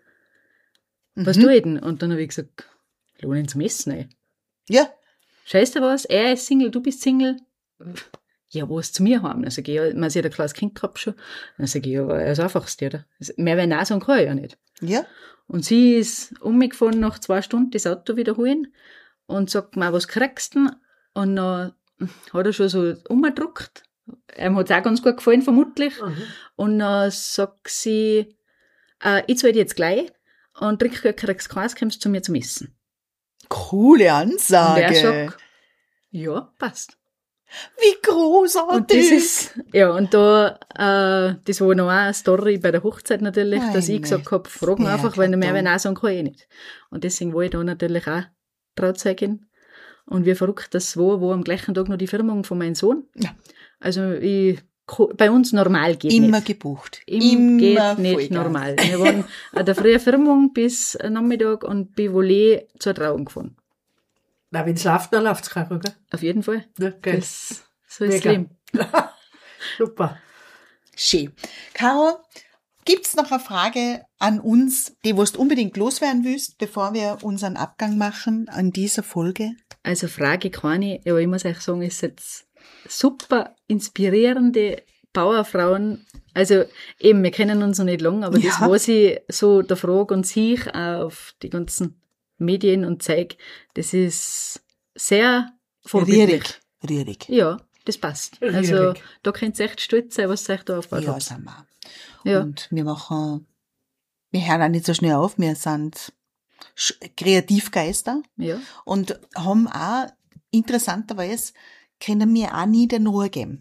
S2: Was
S1: Mhm.
S2: tue ich denn? Und dann habe ich gesagt, lohn ihn zum Essen, ey.
S1: Ja,
S2: Scheiß dir was, er ist Single, du bist Single. Ja, was zu mir haben? Dann sag ich, ja, man sieht ein kleines Kind gehabt schon. Dann sag ich, ja, er ist einfachste, oder? Mehr wenn auch sagen kann ich ja nicht.
S1: ja.
S2: Und sie ist umgefahren nach zwei Stunden das Auto wiederholen und sagt mir, was kriegst du denn? Und dann hat er schon so umgedruckt. Ihm hat es auch ganz gut gefallen, vermutlich.
S3: Mhm.
S2: Und dann sagt sie, äh, ich zahle dir jetzt gleich und Trinkgeld kriegst du keins, kommst zu mir zum Essen.
S1: Coole
S2: Und
S1: Ansage.
S2: er sagt, ja, passt.
S1: Wie großartig.
S2: Und das ist, ja, und da, äh, das war noch auch eine Story bei der Hochzeit natürlich, dass
S1: Meine.
S2: ich gesagt habe, frag mich
S1: Ja,
S2: einfach, weil mehr
S1: toll.
S2: wenn auch sagen kann ich nicht. Und deswegen war ich da natürlich auch Trauzeugin. Und wie verrückt das war, war am gleichen Tag noch die Firmung von meinem Sohn.
S1: Ja.
S2: Also ich, ko- bei uns normal geht
S1: Immer
S2: nicht.
S1: gebucht.
S2: Im
S1: Immer
S2: geht nicht
S1: Vollgas.
S2: normal. Wir waren an der frühen Firmung bis Nachmittag und bei Volley zur Trauung gefahren.
S3: Na, wenn es läuft, dann läuft es kein, gell?
S2: Auf jeden Fall.
S3: Ja, geil.
S2: Das, so ist das
S3: Mega.
S2: Leben.
S3: Super.
S1: Schön. Caro, gibt's noch eine Frage an uns, die was du unbedingt loswerden willst, bevor wir unseren Abgang machen an dieser Folge?
S2: Also Frage keine, aber ich muss euch sagen, es sind jetzt super inspirierende Bauerfrauen. Also eben, wir kennen uns noch nicht lang, aber das,
S1: Ja.
S2: was ich so der Frage und sich auch auf die ganzen Medien und zeig, das ist sehr vorbildlich.
S1: Rührig. Rührig.
S2: Ja, das passt.
S3: Rührig.
S2: Also da könnt ihr echt stolz sein, was ihr euch da aufgebaut
S1: Ja,
S2: habt.
S1: sind wir.
S2: Ja.
S1: Und wir machen, wir hören auch nicht so schnell auf, wir sind Sch- Kreativgeister
S2: Ja.
S1: und haben auch, interessanterweise, können wir auch nie den Ruhe geben.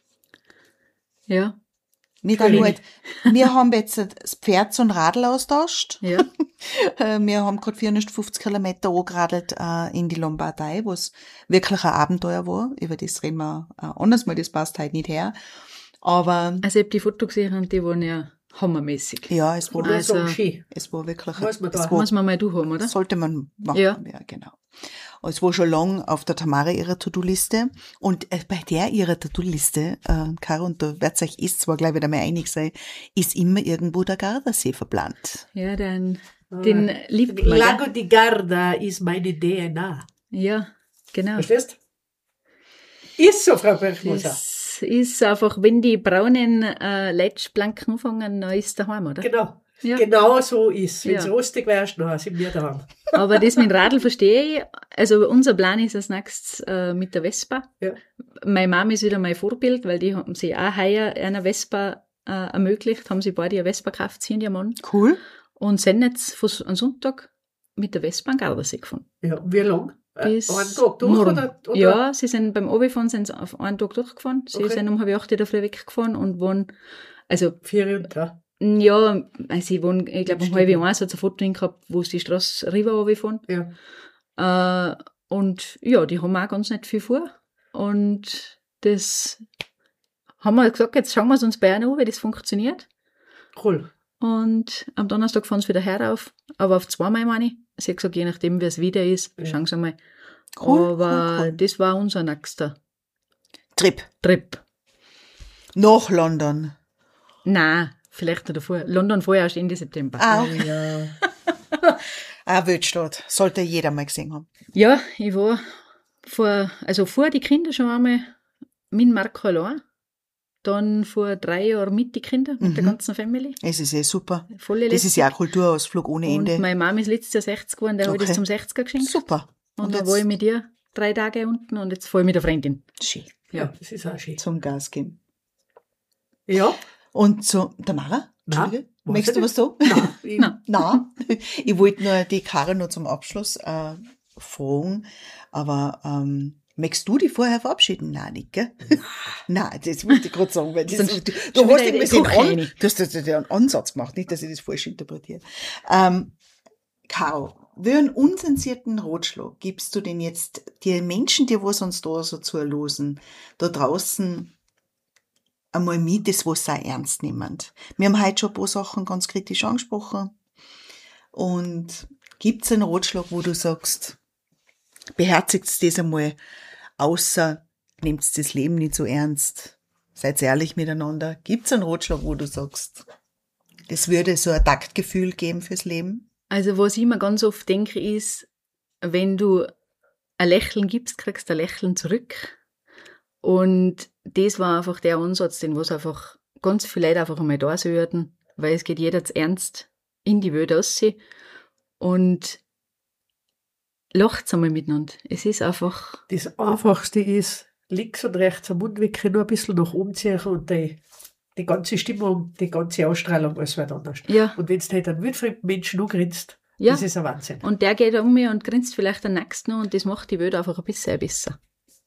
S2: Ja.
S1: Nicht
S3: Schön.
S1: nur, wir haben jetzt das Pferd zum Radl austauscht.
S2: Ja.
S1: Äh, Wir haben gerade vierhundertfünfzig Kilometer angeradelt äh, in die Lombardei, was wirklich ein Abenteuer war. Über das reden wir äh, anders mal, das passt halt nicht her. Aber
S2: Also ich habe die Fotos gesehen und die waren ja hammermäßig.
S1: ja, es war,
S3: Und also,
S2: Also-
S3: so schön.
S1: es war wirklich,
S3: Muss man da.
S1: es war,
S2: Muss man mal durchhaben, oder?
S1: sollte man machen.
S2: Ja.
S1: Ja, genau. Und es war schon lang auf der Tamara ihrer To-Do-Liste. Und äh, bei der ihrer To-Do-Liste, äh, Caro, und da wird's euch ist zwar gleich wieder mal einig sein, ist immer irgendwo der Gardasee verplant.
S2: Ja, den, den
S3: Ah.
S2: liebt man.
S3: Lago
S2: gell?
S3: di Garda ist meine D N A.
S2: Ja, genau.
S3: Verstehst? Ist so, Frau Bergmoser.
S2: Das ist einfach, wenn die braunen äh, Letschblanken anfangen, dann ist daheim, oder?
S3: Genau.
S2: Ja.
S3: Genau so ist. Wenn es
S2: Ja.
S3: rostig wärst, dann sind wir daheim.
S2: Aber das mit dem Radl verstehe ich. Also unser Plan ist als nächstes äh, mit der Vespa.
S3: Ja.
S2: Meine Mama ist wieder mein Vorbild, weil die haben sie auch heuer einer Vespa äh, ermöglicht, haben sie beide eine Vespa gekauft, sie und ihr Mann.
S1: Cool.
S2: Und sind jetzt von, am Sonntag mit der Vespa an Gardasee gefahren.
S3: Ja, wie lang? Äh,
S2: Bis
S3: einen Tag durch
S2: morgen.
S3: oder, oder?
S2: Ja, sie sind beim Runterfahren sind sie auf einen Tag durchgefahren. Sie
S3: Okay.
S2: sind um halb acht in der Früh weggefahren und waren, also,
S3: Vier und da.
S2: ja, also sie waren, ich glaube, um
S3: Stimmt.
S2: halb eins hat es ein Foto gehabt, wo sie die Straße rüber runterfahren.
S3: Ja.
S2: Äh, und ja, die haben auch ganz nicht viel vor. Und das haben wir gesagt, jetzt schauen wir es uns bei an, wie das funktioniert.
S3: Cool.
S2: Und am Donnerstag fahren sie wieder herauf, aber auf zweimal meine ich. Sie hat gesagt, je nachdem, wie es wieder ist,
S3: Ja.
S2: schauen sie mal.
S1: Cool,
S2: aber
S1: cool, cool.
S2: das war unser nächster
S1: Trip.
S2: Trip.
S1: Nach London.
S2: Nein, vielleicht noch davor. London vorher erst Ende September.
S1: Ah,
S3: Ja.
S1: eine Weltstadt. Sollte jeder mal gesehen haben.
S2: Ja, ich war vor, also vor die Kinder schon einmal mit Marco allein. Dann vor drei Jahren mit die Kinder, mit der
S1: Mhm.
S2: ganzen Family.
S1: Es ist eh super.
S2: Volle
S1: Das ist ja ein Kulturausflug ohne
S2: Und
S1: Ende.
S2: meine Mama ist letztes Jahr sechzig geworden, der habe ich
S1: Okay.
S2: das zum sechziger geschenkt.
S1: Super.
S2: Und,
S1: Und
S2: dann
S1: jetzt-
S2: war ich mit ihr drei Tage unten und jetzt fahre ich mit der Freundin.
S1: Schön.
S3: Ja, das ist auch schön.
S1: Zum Gas geben.
S3: Ja.
S1: Und so, Tamara?
S3: Na,
S1: Entschuldige,
S3: weiß
S1: möchtest du
S3: ich
S1: was sagen?
S3: Nein, ich,
S2: Nein.
S1: Nein. Ich wollte nur die Karin noch zum Abschluss äh, fragen, aber ähm, möchtest du dich vorher verabschieden? Nein, nicht, gell? Nein, das wollte ich gerade sagen, weil das,
S2: Sonst
S1: du,
S2: schon
S1: du hast
S2: wieder
S1: irgendwie
S2: in
S1: den
S2: die Küche
S1: An,
S2: rein.
S1: du hast das- den Ansatz gemacht, nicht, dass ich das falsch interpretiere. Ähm, Caro, wie einen unzensierten Ratschlag gibst du denn jetzt den Menschen, die was uns da so zuhören, da draußen einmal mit, das was auch ernst nehmen? Wir haben heute schon ein paar Sachen ganz kritisch angesprochen. Und gibt's einen Ratschlag, wo du sagst, beherzigt das einmal, außer nehmt das Leben nicht so ernst, seid ehrlich miteinander. Gibt's einen Ratschlag, wo du sagst, das würde so ein Taktgefühl geben fürs Leben?
S2: Also was ich mir ganz oft denke ist, wenn du ein Lächeln gibst, kriegst du ein Lächeln zurück. Und das war einfach der Ansatz, den was einfach ganz viele Leute einfach einmal da sollten, weil es geht jeder zu ernst in die Welt raus. Und lacht einmal miteinander. Es ist einfach,
S3: das Einfachste ist, links und rechts am Mundwinkel nur ein bisschen nach oben ziehen und die, die ganze Stimmung, die ganze Ausstrahlung, alles wird anders.
S2: ja,
S3: Und wenn du halt einen wildfremden Menschen angrinst,
S2: ja.
S3: das ist ein Wahnsinn.
S2: Und der geht um mich und grinst vielleicht den nächsten noch und das macht die Welt einfach ein bisschen besser.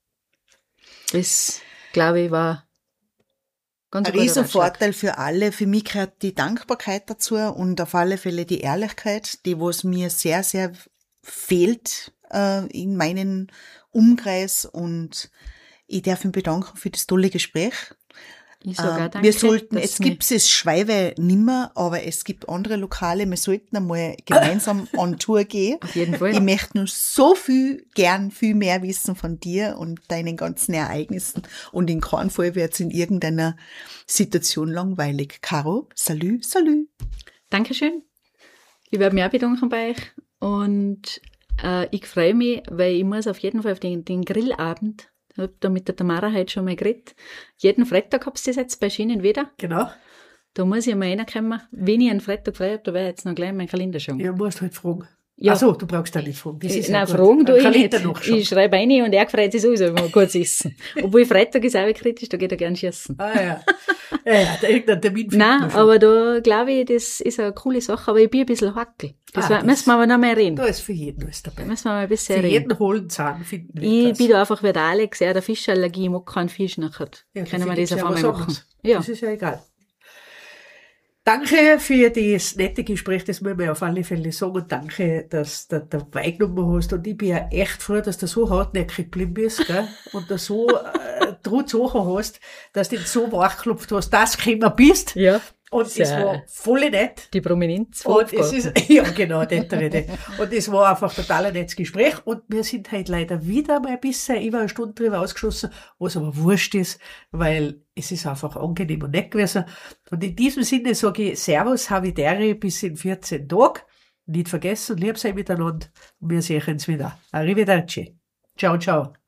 S2: Das, glaube ich, war ganz
S1: Ein
S2: guter
S1: riesen
S2: Ratschlag.
S1: Vorteil für alle. Für mich gehört die Dankbarkeit dazu und auf alle Fälle die Ehrlichkeit, die was mir sehr, sehr fehlt äh, in meinem Umkreis. Und ich darf mich bedanken für das tolle Gespräch.
S2: Ich sag auch
S1: Ähm,
S2: danke,
S1: wir sollten,
S2: dass
S1: es
S2: mich-
S1: gibt es Schweiwe nimmer, aber es gibt andere Lokale. Wir sollten einmal gemeinsam on Tour gehen.
S2: Auf jeden Fall.
S1: Ich möchte nur so viel, gern viel mehr wissen von dir und deinen ganzen Ereignissen. Und in keinem Fall wird es in irgendeiner Situation langweilig. Caro, salut, salut.
S2: Dankeschön. Ich werde mich auch bedanken bei euch. Und äh, ich freue mich, weil ich muss auf jeden Fall auf den, den Grillabend, ich habe da mit der Tamara heute schon mal geredet, jeden Freitag habt ihr das jetzt bei Schienen wieder.
S3: Genau.
S2: Da muss ich mal reinkommen. Wenn ich einen Freitag frei habe, da werde ich jetzt noch gleich meinen Kalender schauen.
S3: Ja, musst halt fragen.
S2: Ja.
S3: Ach so, du brauchst da nicht fragen. Das ist
S2: Nein,
S3: ja
S2: Fragen
S3: gut.
S2: tue ich
S3: Kann
S2: nicht.
S3: jeder nachschauen.
S2: Ich schreibe rein und er freut sich sowieso, wenn wir kurz essen. Obwohl Freitag ist auch kritisch, da geht er gern schießen.
S3: Ah ja. Ja, ja, da irgendein Termin findet
S2: Nein,
S3: man schon.
S2: aber da glaube ich, das ist eine coole Sache, aber ich bin ein bisschen hackel. Das,
S3: Ah,
S2: war,
S3: das-
S2: müssen wir aber noch mehr reden.
S3: Da ist für jeden alles dabei.
S2: Da müssen wir mal ein bisschen
S3: Für
S2: reden.
S3: jeden hohlen Zahn finden wir
S2: Ich
S3: etwas.
S2: bin da einfach wie der Alex, er hat eine Fischallergie, ich mag keinen Fisch nachher.
S3: Ja,
S2: Können wir
S3: finde
S2: das
S3: ich
S2: auf
S3: ja
S2: einmal
S3: was
S2: machen?
S3: anderes.
S2: Ja.
S3: Das ist ja egal. Danke für das nette Gespräch, das muss man auf alle Fälle sagen. Und danke, dass du dabei genommen hast. Und ich bin ja echt froh, dass du so hartnäckig geblieben bist, gell? Und du so äh, trotz Sachen hast, dass du dich so wachgeklopft hast, dass du gekommen bist.
S2: Ja.
S3: Und es
S2: Sehr.
S3: war voll nett.
S2: Die Prominenz.
S3: Und es ist, ja, genau, das Rede. Und es war einfach total ein nettes Gespräch. Und wir sind halt leider wieder mal ein bisschen über eine Stunde drüber ausgeschossen, was aber wurscht ist, weil es ist einfach angenehm und nett gewesen. Und in diesem Sinne sage ich Servus, Havidere, bis in vierzehn Tagen. Nicht vergessen, lieb sein miteinander. Und wir sehen uns wieder. Arrivederci. Ciao, ciao.